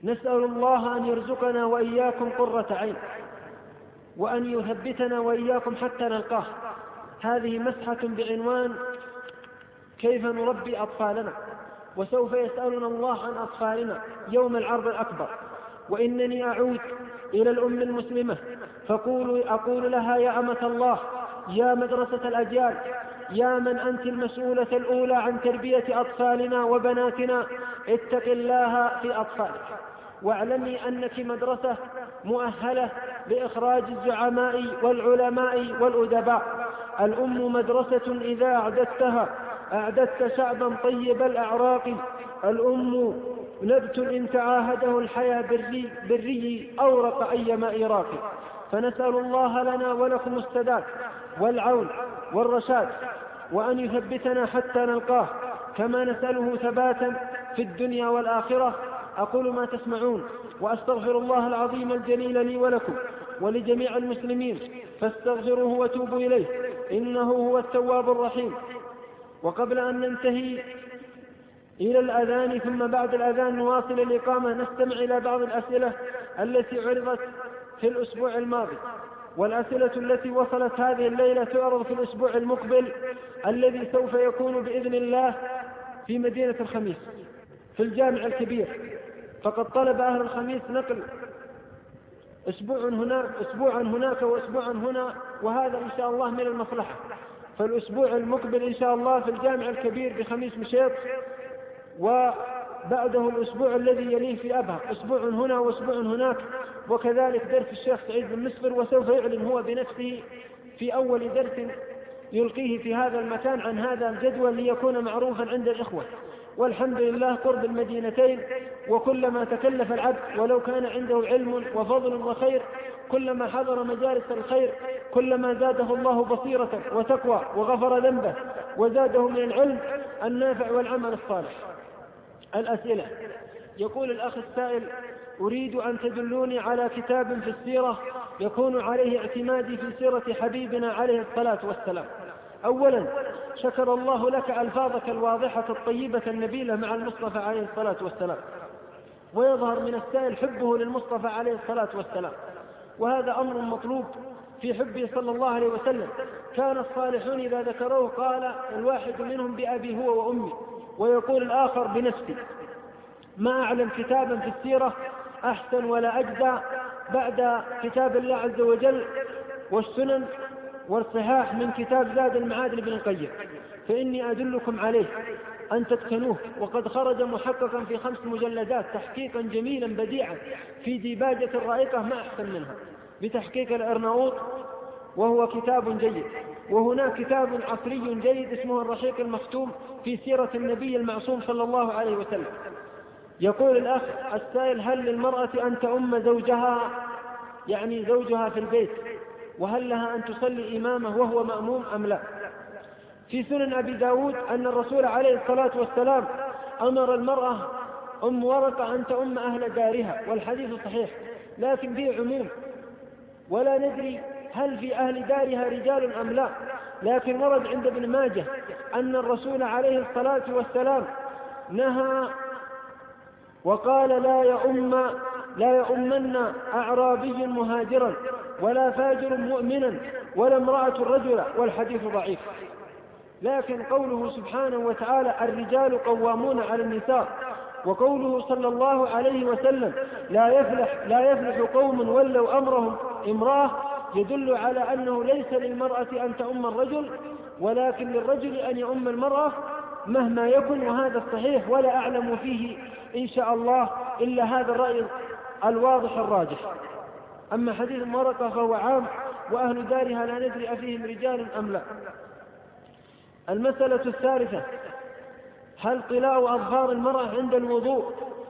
نسأل الله أن يرزقنا وإياكم قرة عين، وأن يثبتنا وإياكم حتى نلقاه. هذه مسحة بعنوان كيف نربي أطفالنا، وسوف يسألنا الله عن أطفالنا يوم العرض الأكبر. وإنني أعود إلى الأم المسلمة فقول أقول لها: يا أمة الله، يا مدرسة الأجيال، يا من أنت المسؤولة الأولى عن تربية أطفالنا وبناتنا، اتق الله في أطفالك، واعلمي أنك مدرسة مؤهلة لإخراج الزعماء والعلماء والأدباء. الأم مدرسة إذا أعددتها أعددت شعبا طيب الأعراق. الأم نبت إن تعاهده الحياة بالري, بالري أورق أي ماء راقي. فنسأل الله لنا ولكم السداد والعون والرشاد، وأن يثبتنا حتى نلقاه، كما نسأله ثباتا في الدنيا والآخرة. أقول ما تسمعون، وأستغفر الله العظيم الجليل لي ولكم ولجميع المسلمين، فاستغفروه وتوبوا إليه، إنه هو التواب الرحيم. وقبل أن ننتهي إلى الأذان ثم بعد الأذان نواصل الإقامة، نستمع إلى بعض الأسئلة التي عرضت في الأسبوع الماضي، والأسئلة التي وصلت هذه الليلة تعرض في الأسبوع المقبل الذي سوف يكون بإذن الله في مدينة الخميس في الجامع الكبير. فقد طلب أهل الخميس نقل أسبوع هناك أسبوعا هناك وأسبوعا هنا، وهذا إن شاء الله من المصلحة. فالأسبوع المقبل إن شاء الله في الجامع الكبير بخميس مشيط، وبعده الأسبوع الذي يليه في أبها، أسبوع هنا وأسبوع هناك. وكذلك درس الشيخ سعيد بن مسفر، وسوف يعلن هو بنفسه في أول درس يلقيه في هذا المكان عن هذا الجدول ليكون معروفا عند الإخوة. والحمد لله قرب المدينتين، وكلما تكلف العبد ولو كان عنده علم وفضل وخير، كلما حضر مجالس الخير كلما زاده الله بصيرة وتقوى وغفر ذنبه وزاده من العلم النافع والعمل الصالح. الأسئلة. يقول الأخ السائل: أريد أن تدلوني على كتاب في السيرة يكون عليه اعتمادي في سيرة حبيبنا عليه الصلاة والسلام. أولا، شكر الله لك ألفاظك الواضحة الطيبة النبيلة مع المصطفى عليه الصلاة والسلام، ويظهر من السائل حبه للمصطفى عليه الصلاة والسلام، وهذا أمر مطلوب في حبه صلى الله عليه وسلم. كان الصالحون إذا ذكروه قال الواحد منهم بأبي هو وأمي، ويقول الآخر بنفسي. ما أعلم كتابا في السيرة أحسن ولا أجزى بعد كتاب الله عز وجل والسنن والصحاح من كتاب زاد المعاد لابن القيم، فإني أدلكم عليه أن تتقنوه. وقد خرج محققا في خمس مجلدات تحقيقا جميلا بديعا في ديباجة رائقة ما أحسن منها بتحقيق الأرناؤوط، وهو كتاب جيد. وهناك كتاب عصري جيد اسمه الرحيق المختوم في سيرة النبي المعصوم صلى الله عليه وسلم. يقول الأخ السائل: هل للمرأة أن تؤم زوجها، يعني زوجها في البيت، وهل لها أن تصلي إمامه وهو مأموم أم لا؟ في سنن أبي داود أن الرسول عليه الصلاة والسلام أمر المرأة أم ورقة أن تؤم أهل دارها، والحديث صحيح، لكن فيه عموم، ولا ندري هل في أهل دارها رجال أم لا. لكن ورد عند ابن ماجه أن الرسول عليه الصلاة والسلام نهى وقال: لا يؤم لا يؤمن أعرابي مهاجرا ولا فاجر مؤمنا ولا امرأة رجلا، والحديث ضعيف. لكن قوله سبحانه وتعالى: الرجال قوامون على النساء، وقوله صلى الله عليه وسلم: لا يفلح لا يفلح قوم ولوا أمرهم امرأة، يدل على أنه ليس للمرأة أن تؤم الرجل، ولكن للرجل أن يؤم المرأة مهما يكن، وهذا الصحيح، ولا أعلم فيه إن شاء الله إلا هذا الرأي الواضح الراجح. أما حديث المرأة فهو عام، وأهل دارها لا ندري أفيهم رجال أم لا. المسألة الثالثة: هل طلاء أظفار المرأة عند الوضوء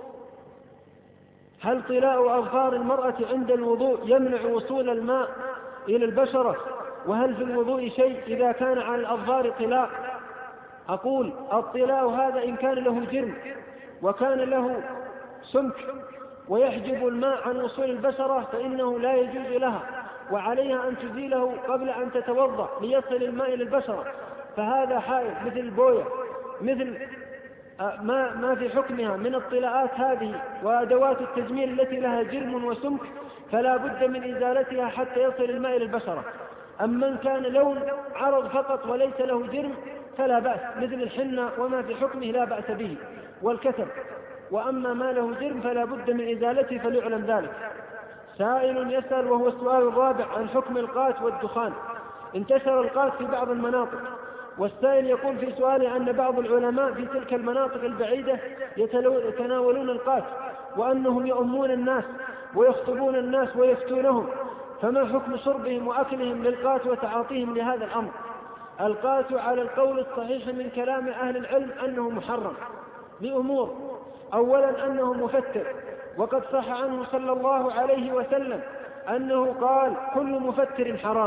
هل طلاء أظفار المرأة عند الوضوء يمنع وصول الماء إلى البشرة؟ وهل في الوضوء شيء إذا كان على الأظفار طلاء؟ أقول: الطلاء هذا إن كان له جرم وكان له سمك ويحجب الماء عن وصول البشرة فإنه لا يجوز لها، وعليها أن تزيله قبل أن تتوضأ ليصل الماء إلى البشرة. فهذا حائل مثل البوية، مثل ما, ما في حكمها من الطلاءات هذه وأدوات التجميل التي لها جرم وسمك فلا بد من إزالتها حتى يصل الماء إلى البشرة. أما من كان لون عرض فقط وليس له جرم فلا بأس، مثل الحنة وما في حكمه لا بأس به والكتب. وأما ما له جرم فلا بد من إزالته فليعلم ذلك. سائل يسأل وهو السؤال الرابع عن حكم القات والدخان. انتشر القات في بعض المناطق، والسائل يقول في سؤاله أن بعض العلماء في تلك المناطق البعيدة يتناولون القات وأنهم يؤمون الناس ويخطبون الناس ويفتونهم، فما حكم شربهم وأكلهم للقات وتعاطيهم لهذا الأمر؟ القات على القول الصحيح من كلام أهل العلم أنه محرم لأمور: أولا أنه مفتر، وقد صح عنه صلى الله عليه وسلم أنه قال كل مفتر حرام.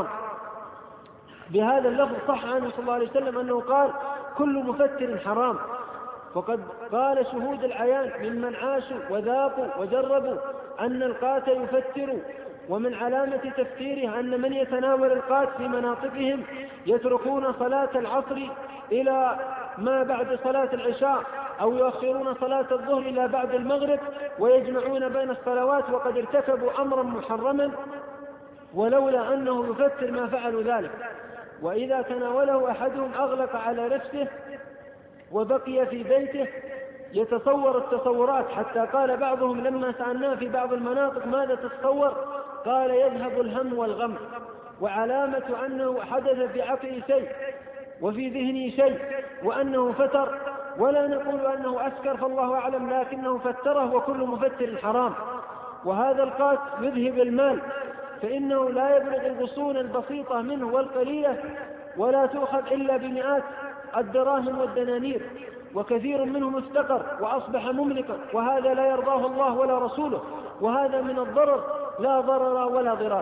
بهذا اللفظ صح عنه صلى الله عليه وسلم أنه قال كل مفتر حرام، وقد قال شهود العيان ممن عاشوا وذاقوا وجربوا أن القات يفتر، ومن علامة تفتيره أن من يتناول القات في مناطقهم يتركون صلاة العصر إلى ما بعد صلاة العشاء، أو يؤخرون صلاة الظهر إلى بعد المغرب ويجمعون بين الصلوات، وقد ارتكبوا أمرا محرما، ولولا أنه يفتر ما فعلوا ذلك. وإذا تناوله أحدهم أغلق على نفسه وبقي في بيته يتصور التصورات، حتى قال بعضهم لما سألناه في بعض المناطق ماذا تتصور قال يذهب الهم والغم. وعلامة أنه حدث في عقله شيء وفي ذهنه شيء وأنه فتر، ولا نقول أنه أسكر فالله أعلم، لكنه فتره، وكل مفتر حرام. وهذا القات يذهب المال، فإنه لا يبلغ الغصون البسيطة منه والقليلة، ولا تؤخذ إلا بمئات الدراهم والدنانير، وكثير منهم افتقر وأصبح مملكا، وهذا لا يرضاه الله ولا رسوله، وهذا من الضرر لا ضرر ولا ضرار.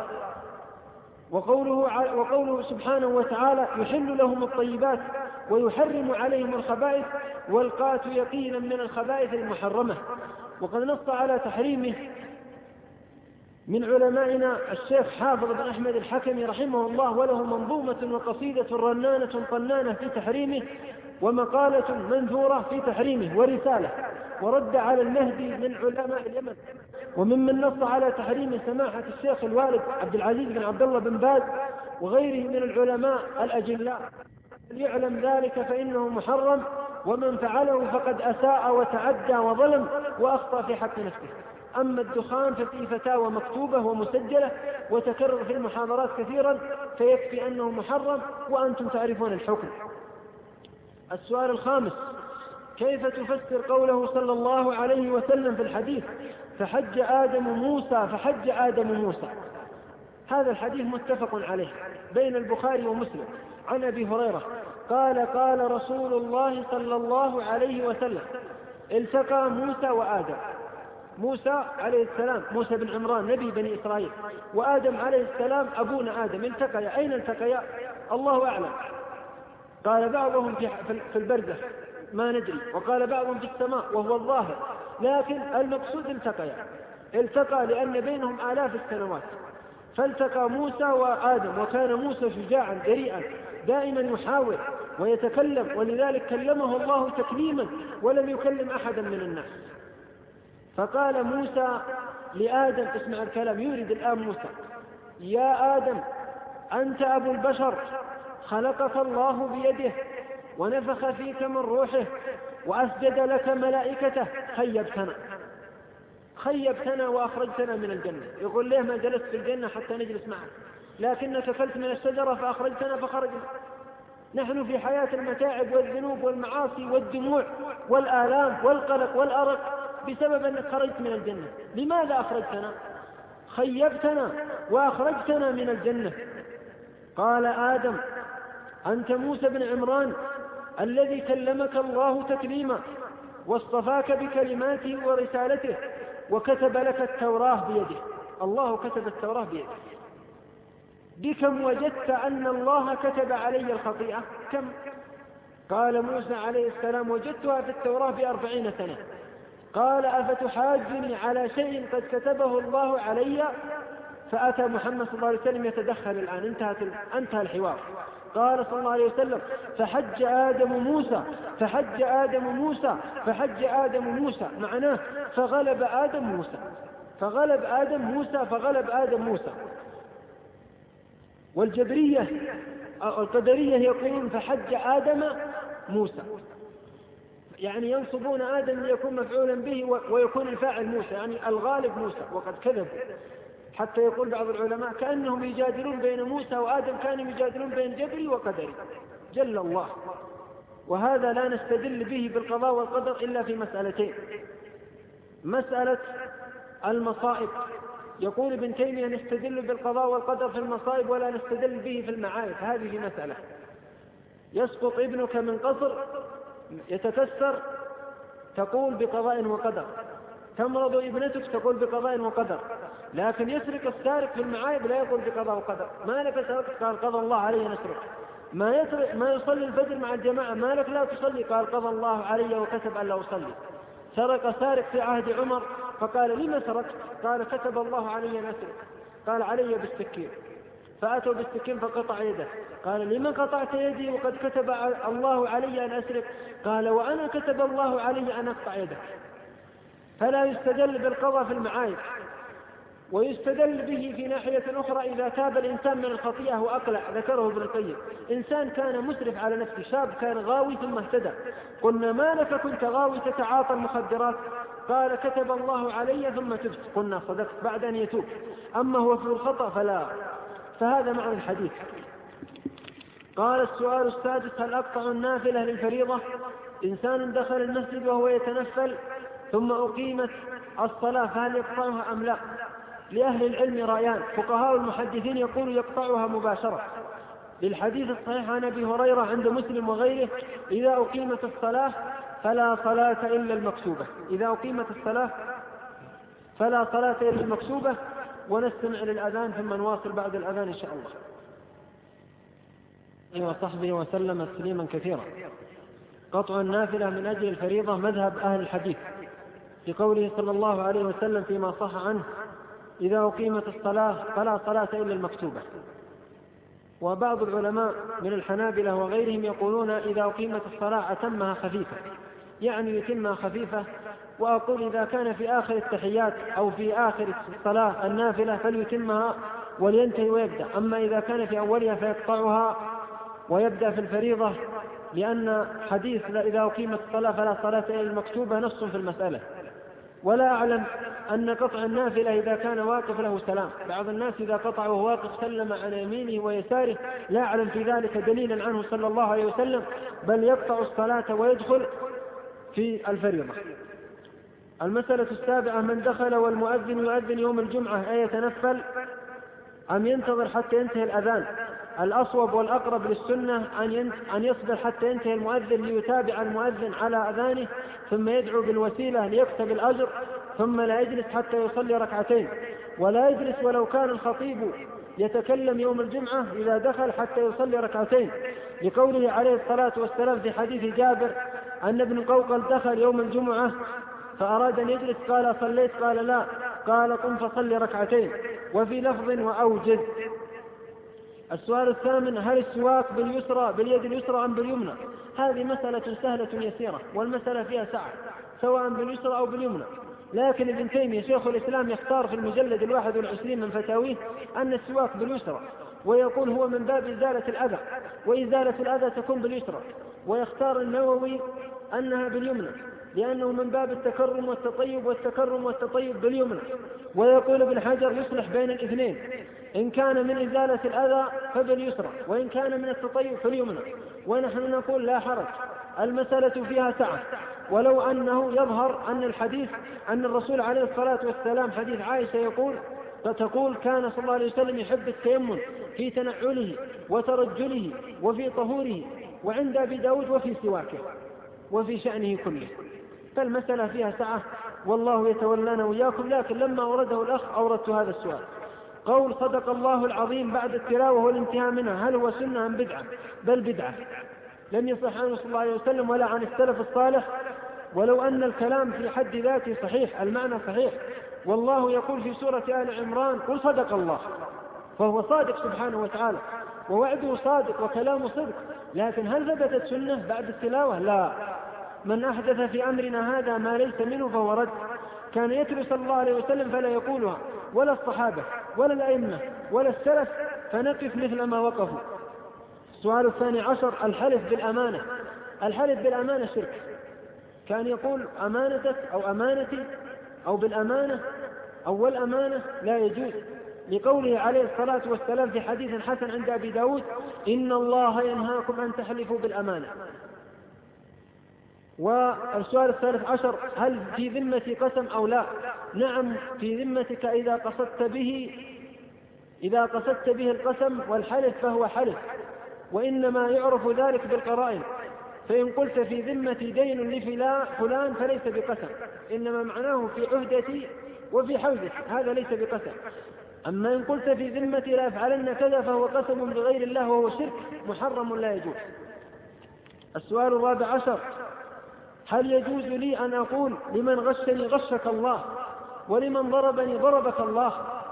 وقوله, وقوله سبحانه وتعالى يحل لهم الطيبات ويحرم عليهم الخبائث، والقات يقينا من الخبائث المحرمة. وقد نص على تحريمه من علمائنا الشيخ حافظ بن أحمد الحكمي رحمه الله، وله منظومة وقصيدة رنانة طنانة في تحريمه، ومقالة منثورة في تحريمه، ورسالة، ورد على المهدي من علماء اليمن. وممن نص على تحريم سماحة الشيخ الوالد عبد العزيز بن عبد الله بن باز وغيره من العلماء الأجلاء. يعلم ذلك فإنه محرم، ومن فعله فقد أساء وتعدى وظلم وأخطأ في حق نفسه. أما الدخان ففي فتاوى مكتوبة ومسجلة وتكرر في المحاضرات كثيرا، فيكفي أنه محرم وأنتم تعرفون الحكم. السؤال الخامس: كيف تفسر قوله صلى الله عليه وسلم في الحديث فحج آدم موسى فحج آدم موسى؟ هذا الحديث متفق عليه بين البخاري ومسلم عن أبي هريرة قال قال رسول الله صلى الله عليه وسلم: التقى موسى وآدم. موسى عليه السلام موسى بن عمران نبي بني إسرائيل، وآدم عليه السلام أبونا آدم. التقيا، أين التقيا؟ الله أعلم. قال بعضهم في البرزخ ما ندري، وقال بعضهم في السماء وهو الظاهر، لكن المقصود التقيا. التقى لأن بينهم آلاف السنوات، فالتقى موسى وآدم، وكان موسى شجاعا جريئا دائما يحاول ويتكلم، ولذلك كلمه الله تكليما ولم يكلم أحدا من الناس. فقال موسى لآدم، اسمع الكلام، يورد الآن موسى: يا آدم أنت أبو البشر، خلقك الله بيده ونفخ فيك من روحه وأسجد لك ملائكته، خيبتنا خيبتنا وأخرجتنا من الجنة. يقول ليه ما جلست في الجنة حتى نجلس معك، لكنك أكلت من الشجرة فأخرجتنا فخرجنا. نحن في حياة المتاعب والذنوب والمعاصي والدموع والآلام والقلق والأرق بسبب أنك خرجت من الجنة. لماذا أخرجتنا؟ خيبتنا وأخرجتنا من الجنة. قال آدم: أنت موسى بن عمران الذي كلمك الله تكليما واصطفاك بكلماته ورسالته وكتب لك التوراة بيده. الله كتب التوراة بيده. بكم وجدت أن الله كتب علي الخطيئة؟ كم؟ قال موسى عليه السلام: وجدتها في التوراة بأربعين سنة. قال: أفتحاجني على شيء قد كتبه الله علي؟ فأتى محمد صلى الله عليه وسلم يتدخل الآن، انتهى, انتهى الحوار. قال صلى الله عليه وسلم فحج آدم موسى فحج آدم موسى فحج آدم موسى، معناه فغلب آدم موسى فغلب آدم موسى فغلب آدم موسى. والجبرية القدرية يقولون فحج آدم موسى، يعني ينصبون آدم ليكون مفعولا به ويكون الفاعل موسى، يعني الغالب موسى، وقد كذبوا. حتى يقول بعض العلماء كأنهم يجادلون بين موسى وآدم كانوا يجادلون بين جبري وقدري جل الله. وهذا لا نستدل به بالقضاء والقدر إلا في مسألتين: مسألة المصائب، يقول ابن تيمية نستدل بالقضاء والقدر في المصائب ولا نستدل به في المعايب، هذه مسألة. يسقط ابنك من قصر يتكسر تقول بقضاء وقدر، تمرض ابنتك تقول بقضاء وقدر، لكن يسرق السارق في المعايب لا يقول بقضاء وقدر. ما لك سرقت؟ قال قضى الله علي نسرق. ما يسرق ما يصلي الفجر مع الجماعة، ما لك لا تصلي؟ قال قضى الله علي وكتب أن لا أصلي. سرق سارق في عهد عمر فقال لما سرقت؟ قال كتب الله علي نسرق. قال علي بالسكين، فأتوا بالسكين فقطع يده. قال لما قطعت يدي وقد كتب الله علي أن أسرق؟ قال وأنا كتب الله علي أن أقطع يدك. فلا يستدل بالقضاء في المعايب، ويستدل به في ناحية أخرى إذا تاب الإنسان من الخطيئة وأقلع. ذكره ابن القيم: إنسان كان مسرف على نفسه، شاب كان غاوي ثم اهتدى، قلنا ما لك كنت غاوي تتعاطى المخدرات؟ قال كتب الله علي ثم تبت. قلنا صدقت بعد أن يتوب، أما هو في الخطأ فلا. فهذا معنى الحديث. قال السؤال السادس: هل أقطع النافلة للفريضة؟ إنسان دخل المسجد وهو يتنفل ثم أقيمت الصلاة فهل يقطعها أم لا؟ لأهل العلم رأيان، فقهاء المحدثين يقولوا يقطعها مباشرة للحديث الصحيح عن أبي هريرة عند مسلم وغيره: إذا أقيمت الصلاة فلا صلاة إلا المكتوبة. إذا أقيمت الصلاة فلا صلاة إلا المكتوبة. ونستمع للأذان ثم نواصل بعد الأذان إن شاء الله. وصحبه وسلم تسليما كثيرا. قطع النافلة من أجل الفريضة مذهب أهل الحديث، في قوله صلى الله عليه وسلم فيما صح عنه: إذا أقيمت الصلاة فلا صلاة إلا المكتوبة. وبعض العلماء من الحنابلة وغيرهم يقولون إذا أقيمت الصلاة أتمها خفيفة، يعني يتمها خفيفة. وأقول إذا كان في آخر التحيات أو في آخر الصلاة النافلة فليتمها ولينتهي ويبدأ، أما إذا كان في أولها فيقطعها ويبدأ في الفريضة، لأن حديث إذا أقيمت الصلاة فلا صلاة إلا المكتوبة نص في المسألة. ولا أعلم أن قطع النافلة إذا كان واقف له سلام. بعض الناس إذا قطع وهو واقف سلم عن يمينه ويساره، لا أعلم في ذلك دليلا عنه صلى الله عليه وسلم، بل يقطع الصلاة ويدخل في الفريضة. المسألة السابعة: من دخل والمؤذن يؤذن يوم الجمعة أي يتنفل أم ينتظر حتى ينتهي الأذان؟ الأصوب والأقرب للسنة أن يصبر حتى ينتهي المؤذن ليتابع المؤذن على أذانه، ثم يدعو بالوسيلة ليكتب الأجر، ثم لا يجلس حتى يصلي ركعتين. ولا يجلس ولو كان الخطيب يتكلم يوم الجمعة إذا دخل حتى يصلي ركعتين، لقوله عليه الصلاة والسلام في حديث جابر أن ابن قوقل دخل يوم الجمعة فأراد أن يجلس قال صليت؟ قال لا. قال قم فصلي ركعتين. وفي لفظ وأوجد. السؤال الثامن: هل السواك باليسرى باليد اليسرى أم باليمنى؟ هذه مسألة سهلة يسيرة، والمسألة فيها سعة سواء باليسرى أو باليمنى. لكن ابن تيمية شيخ الإسلام يختار في المجلد الواحد والعشرين من فتاويه أن السواك باليسرى، ويقول هو من باب إزالة الأذى، وإزالة الأذى تكون باليسرى. ويختار النووي أنها باليمنى لأنه من باب التكرم والتطيب، والتكرم والتطيب باليمنى. ويقول ابن حجر يصلح بين الاثنين، إن كان من إزالة الأذى فباليسرى، وإن كان من التطيب فاليمنى. ونحن نقول لا حرج، المسألة فيها سعة. ولو أنه يظهر أن الحديث أن الرسول عليه الصلاة والسلام حديث عائشة يقول فتقول كان صلى الله عليه وسلم يحب التيمم في تنعله وترجله وفي طهوره وعند أبي داود وفي سواكه وفي شأنه كله. فالمسألة فيها سعة، والله يتولانا وإياكم. لكن لما ورده الأخ أوردت هذا السؤال: قول صدق الله العظيم بعد التلاوة والانتهاء منها، هل هو سنة أم بدعة؟ بل بدعة، لم يصح عنه صلى الله عليه وسلم ولا عن السلف الصالح. ولو أن الكلام في حد ذاته صحيح، المعنى صحيح، والله يقول في سورة آل عمران: قل صدق الله، فهو صادق سبحانه وتعالى. ووعده صادق وكلامه صدق، لكن هل ثبتت سنة بعد التلاوة؟ لا. من أحدث في أمرنا هذا ما ليس منه فهو رد. كان يتلو صلى الله عليه وسلم فلا يقولها ولا الصحابة ولا الأئمة ولا السلف، فنقف مثل ما وقفوا. السؤال الثاني عشر: الحلف بالأمانة. الحلف بالأمانة شرك. كان يقول أمانتك أو أمانتي أو بالأمانة أو والأمانة لا يجوز، لقوله عليه الصلاة والسلام في حديث حسن عند أبي داود: إن الله ينهاكم أن تحلفوا بالأمانة. والسؤال الثالث عشر: هل في ذمتي قسم أو لا؟ نعم، في ذمتك إذا قصدت به إذا قصدت به القسم والحلف فهو حلف، وإنما يعرف ذلك بالقرائن. فإن قلت في ذمتي دين لفلان فليس بقسم، إنما معناه في عهدتي وفي حوزتي، هذا ليس بقسم. أما إن قلت في ذمتي لا أفعلن كذا فهو قسم بغير الله وهو شرك محرم لا يجوز. السؤال الرابع عشر: هل يجوز لي أن أقول لمن غشني غشك الله، ولمن ضربني ضربك الله؟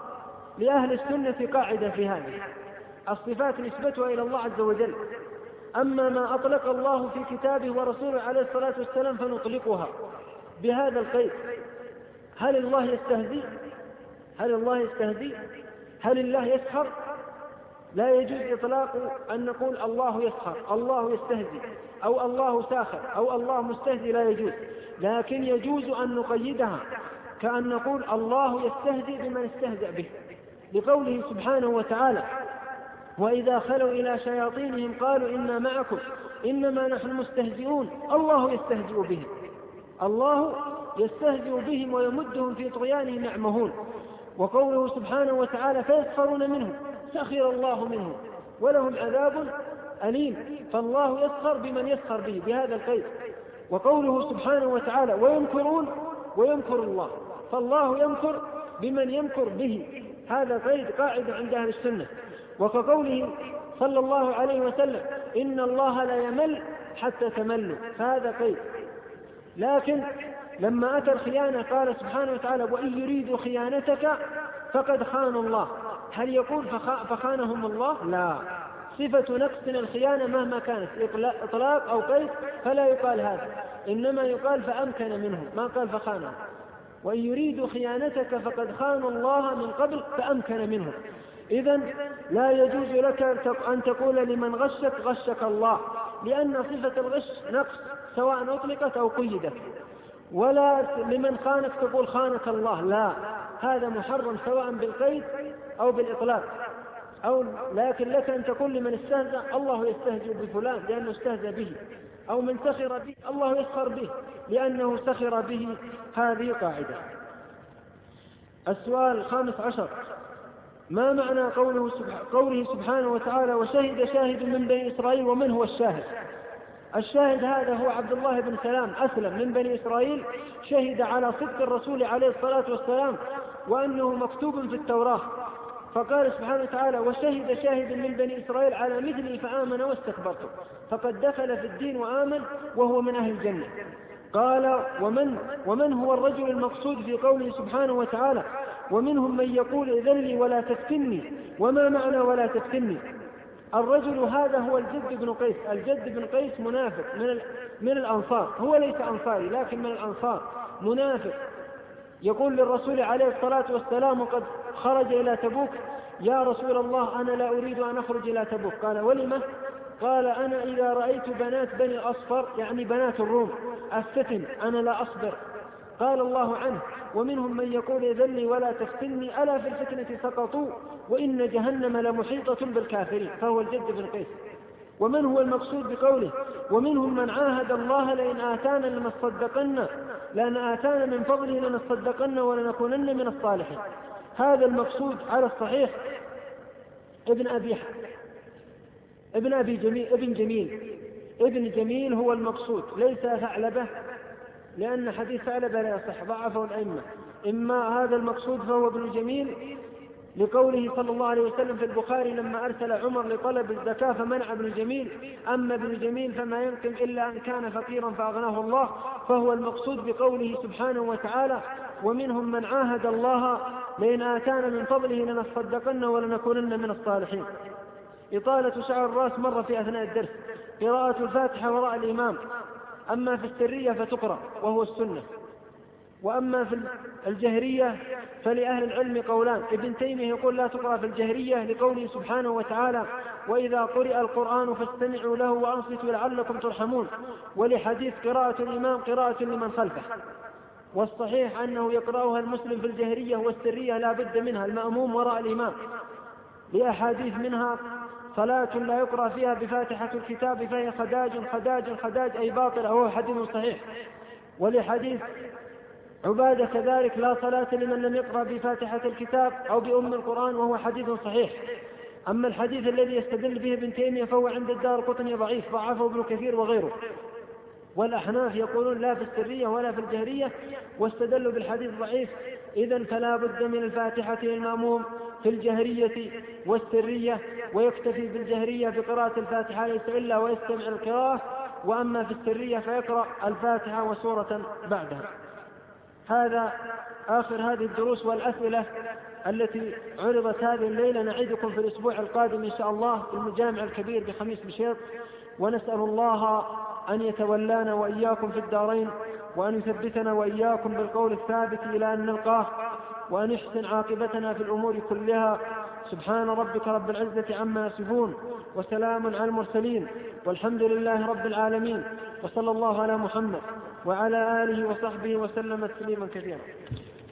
لأهل السنة قاعدة في هذه: الصفات نسبتها إلى الله عز وجل، أما ما أطلق الله في كتابه ورسوله عليه الصلاة والسلام فنطلقها بهذا القيد: هل الله يستهزئ؟ هل الله يستهزئ؟ هل الله يسخر؟ لا يجوز إطلاق أن نقول الله يسخر، الله يستهزئ، أو الله ساخر، أو الله مستهزئ، لا يجوز. لكن يجوز أن نقيدها، كأن نقول الله يستهزئ بمن استهزأ به، لقوله سبحانه وتعالى: وإذا خلوا إلى شياطينهم قالوا إنا معكم إنما نحن مستهزئون الله يستهزئ بهم. الله يستهزئ بهم ويمدهم في طغيانهم يعمهون. وقوله سبحانه وتعالى: فيسخرون منهم سخر الله منهم ولهم عذاب أليم. فالله يسخر بمن يسخر به بهذا القيد. وقوله سبحانه وتعالى: ويمكرون ويمكر الله، فالله يمكر بمن يمكر به، هذا قيد قاعدة عند أهل السنة. وكقوله صلى الله عليه وسلم: إن الله لا يمل حتى تملوا، فهذا قيد. لكن لما أتى الخيانة قال سبحانه وتعالى: وإن يريدوا خيانتك فقد خانوا الله. هل يقول فخانهم الله؟ لا. صفة نقص الخيانة مهما كانت إطلاق أو قيد فلا يقال هذا، إنما يقال فأمكن منه، ما قال فخانه. وإن يريدوا خيانتك فقد خانوا الله من قبل فأمكن منه. إذن لا يجوز لك أن تقول لمن غشك غشك الله، لأن صفة الغش نقص سواء أطلقت أو قيدت. ولا لمن خانك تقول خانك الله، لا، هذا محرم سواء بالقيد أو بالإطلاق. أو لكن لك أن تقول لمن استهزأ الله يستهزئ بفلان لأنه استهزأ به، أو من سخر به الله يسخر به لأنه سخر به، هذه قاعدة. السؤال الخامس عشر: ما معنى قوله, قوله سبحانه وتعالى: وشهد شاهد من بني إسرائيل؟ ومن هو الشاهد؟ الشاهد هذا هو عبد الله بن سلام أسلم من بني إسرائيل، شهد على صدق الرسول عليه الصلاة والسلام وأنه مكتوب في التوراة، فقال سبحانه وتعالى: وشهد شاهد من بني إسرائيل على مثله فآمن واستكبرتم، فقد دخل في الدين وآمن وهو من أهل الجنة. قال: ومن, ومن هو الرجل المقصود في قوله سبحانه وتعالى: ومنهم من يقول إذن لي ولا تفتني؟ وما معنى ولا تفتني؟ الرجل هذا هو الجد بن قيس. الجد بن قيس منافق من, من الأنصار، هو ليس أنصاري لكن من الأنصار، منافق، يقول للرسول عليه الصلاة والسلام وقد خرج إلى تبوك: يا رسول الله أنا لا أريد أن أخرج إلى تبوك. قال: ولما؟ قال: أنا إذا رأيت بنات بني الأصفر يعني بنات الروم أفتن، أنا لا أصبر. قال الله عنه: ومنهم من يقول إذن لي ولا تفتني ألا في الفتنة سقطوا وإن جهنم لمحيطة بالكافرين، فهو الجد بن قيس. ومن هو المقصود بقوله: ومنهم من عاهد الله لئن آتانا لنصدقن لأن آتانا من فضله لنصدقن ولنكونن من الصالحين؟ هذا المقصود على الصحيح ابن أبي ابن أبي جميل ابن جميل ابن جميل هو المقصود، ليس ثعلبة، لأن حديث ثعلبة لا يصح، ضعفه الأئمة. إما هذا المقصود فهو ابن جميل لقوله صلى الله عليه وسلم في البخاري لما أرسل عمر لطلب الزكاة فمنع ابن جميل: أما ابن جميل فما ينقم إلا أن كان فقيرا فأغناه الله، فهو المقصود بقوله سبحانه وتعالى: ومنهم من عاهد الله لئن آتانا من فضله لنصدقن ولنكونن من الصالحين. إطالة شعر الرأس مرة في أثناء الدرس، قراءة الفاتحة وراء الإمام. أما في السرية فتقرأ وهو السنة. وأما في الجهرية فلأهل العلم قولان. ابن تيمية يقول لا تقرأ في الجهرية لقوله سبحانه وتعالى وإذا قرئ القرآن فاستمعوا له وأنصتوا لعلكم ترحمون، ولحديث قراءة الإمام قراءة لمن خلفه. والصحيح أنه يقرأها المسلم في الجهرية والسرية لا بد منها، المأموم وراء الإمام، لأحاديث منها صلاة لا يقرأ فيها بفاتحة الكتاب فهي خداج خداج خداج أي باطل، أو حديث صحيح. ولحديث عبادة كذلك لا صلاة لمن لم يقرأ بفاتحة الكتاب أو بأم القرآن، وهو حديث صحيح. أما الحديث الذي يستدل به ابن تيمية فهو عند الدارقطني ضعيف، ضعفه ابن كثير وغيره. والأحناف يقولون لا في السرية ولا في الجهرية، واستدلوا بالحديث ضعيف. إذن فلا بد من الفاتحة للمأموم في الجهرية والسرية، ويكتفي بالجهرية بقراءة الفاتحة ليس إلا ويستمع القراءة، وأما في السرية فيقرأ الفاتحة وسورة بعدها. هذا آخر هذه الدروس والأسئلة التي عرضت هذه الليلة. نعيدكم في الأسبوع القادم إن شاء الله في المجامع الكبير بخميس بشيط، ونسأل الله أن يتولانا وإياكم في الدارين، وأن يثبتنا وإياكم بالقول الثابت إلى أن نلقاه، وأن يحسن عاقبتنا في الأمور كلها. سبحان ربك رب العزة عما يصفون، وسلام على المرسلين، والحمد لله رب العالمين، وصلى الله على محمد وعلى آله وصحبه وسلم تسليما كثيرا.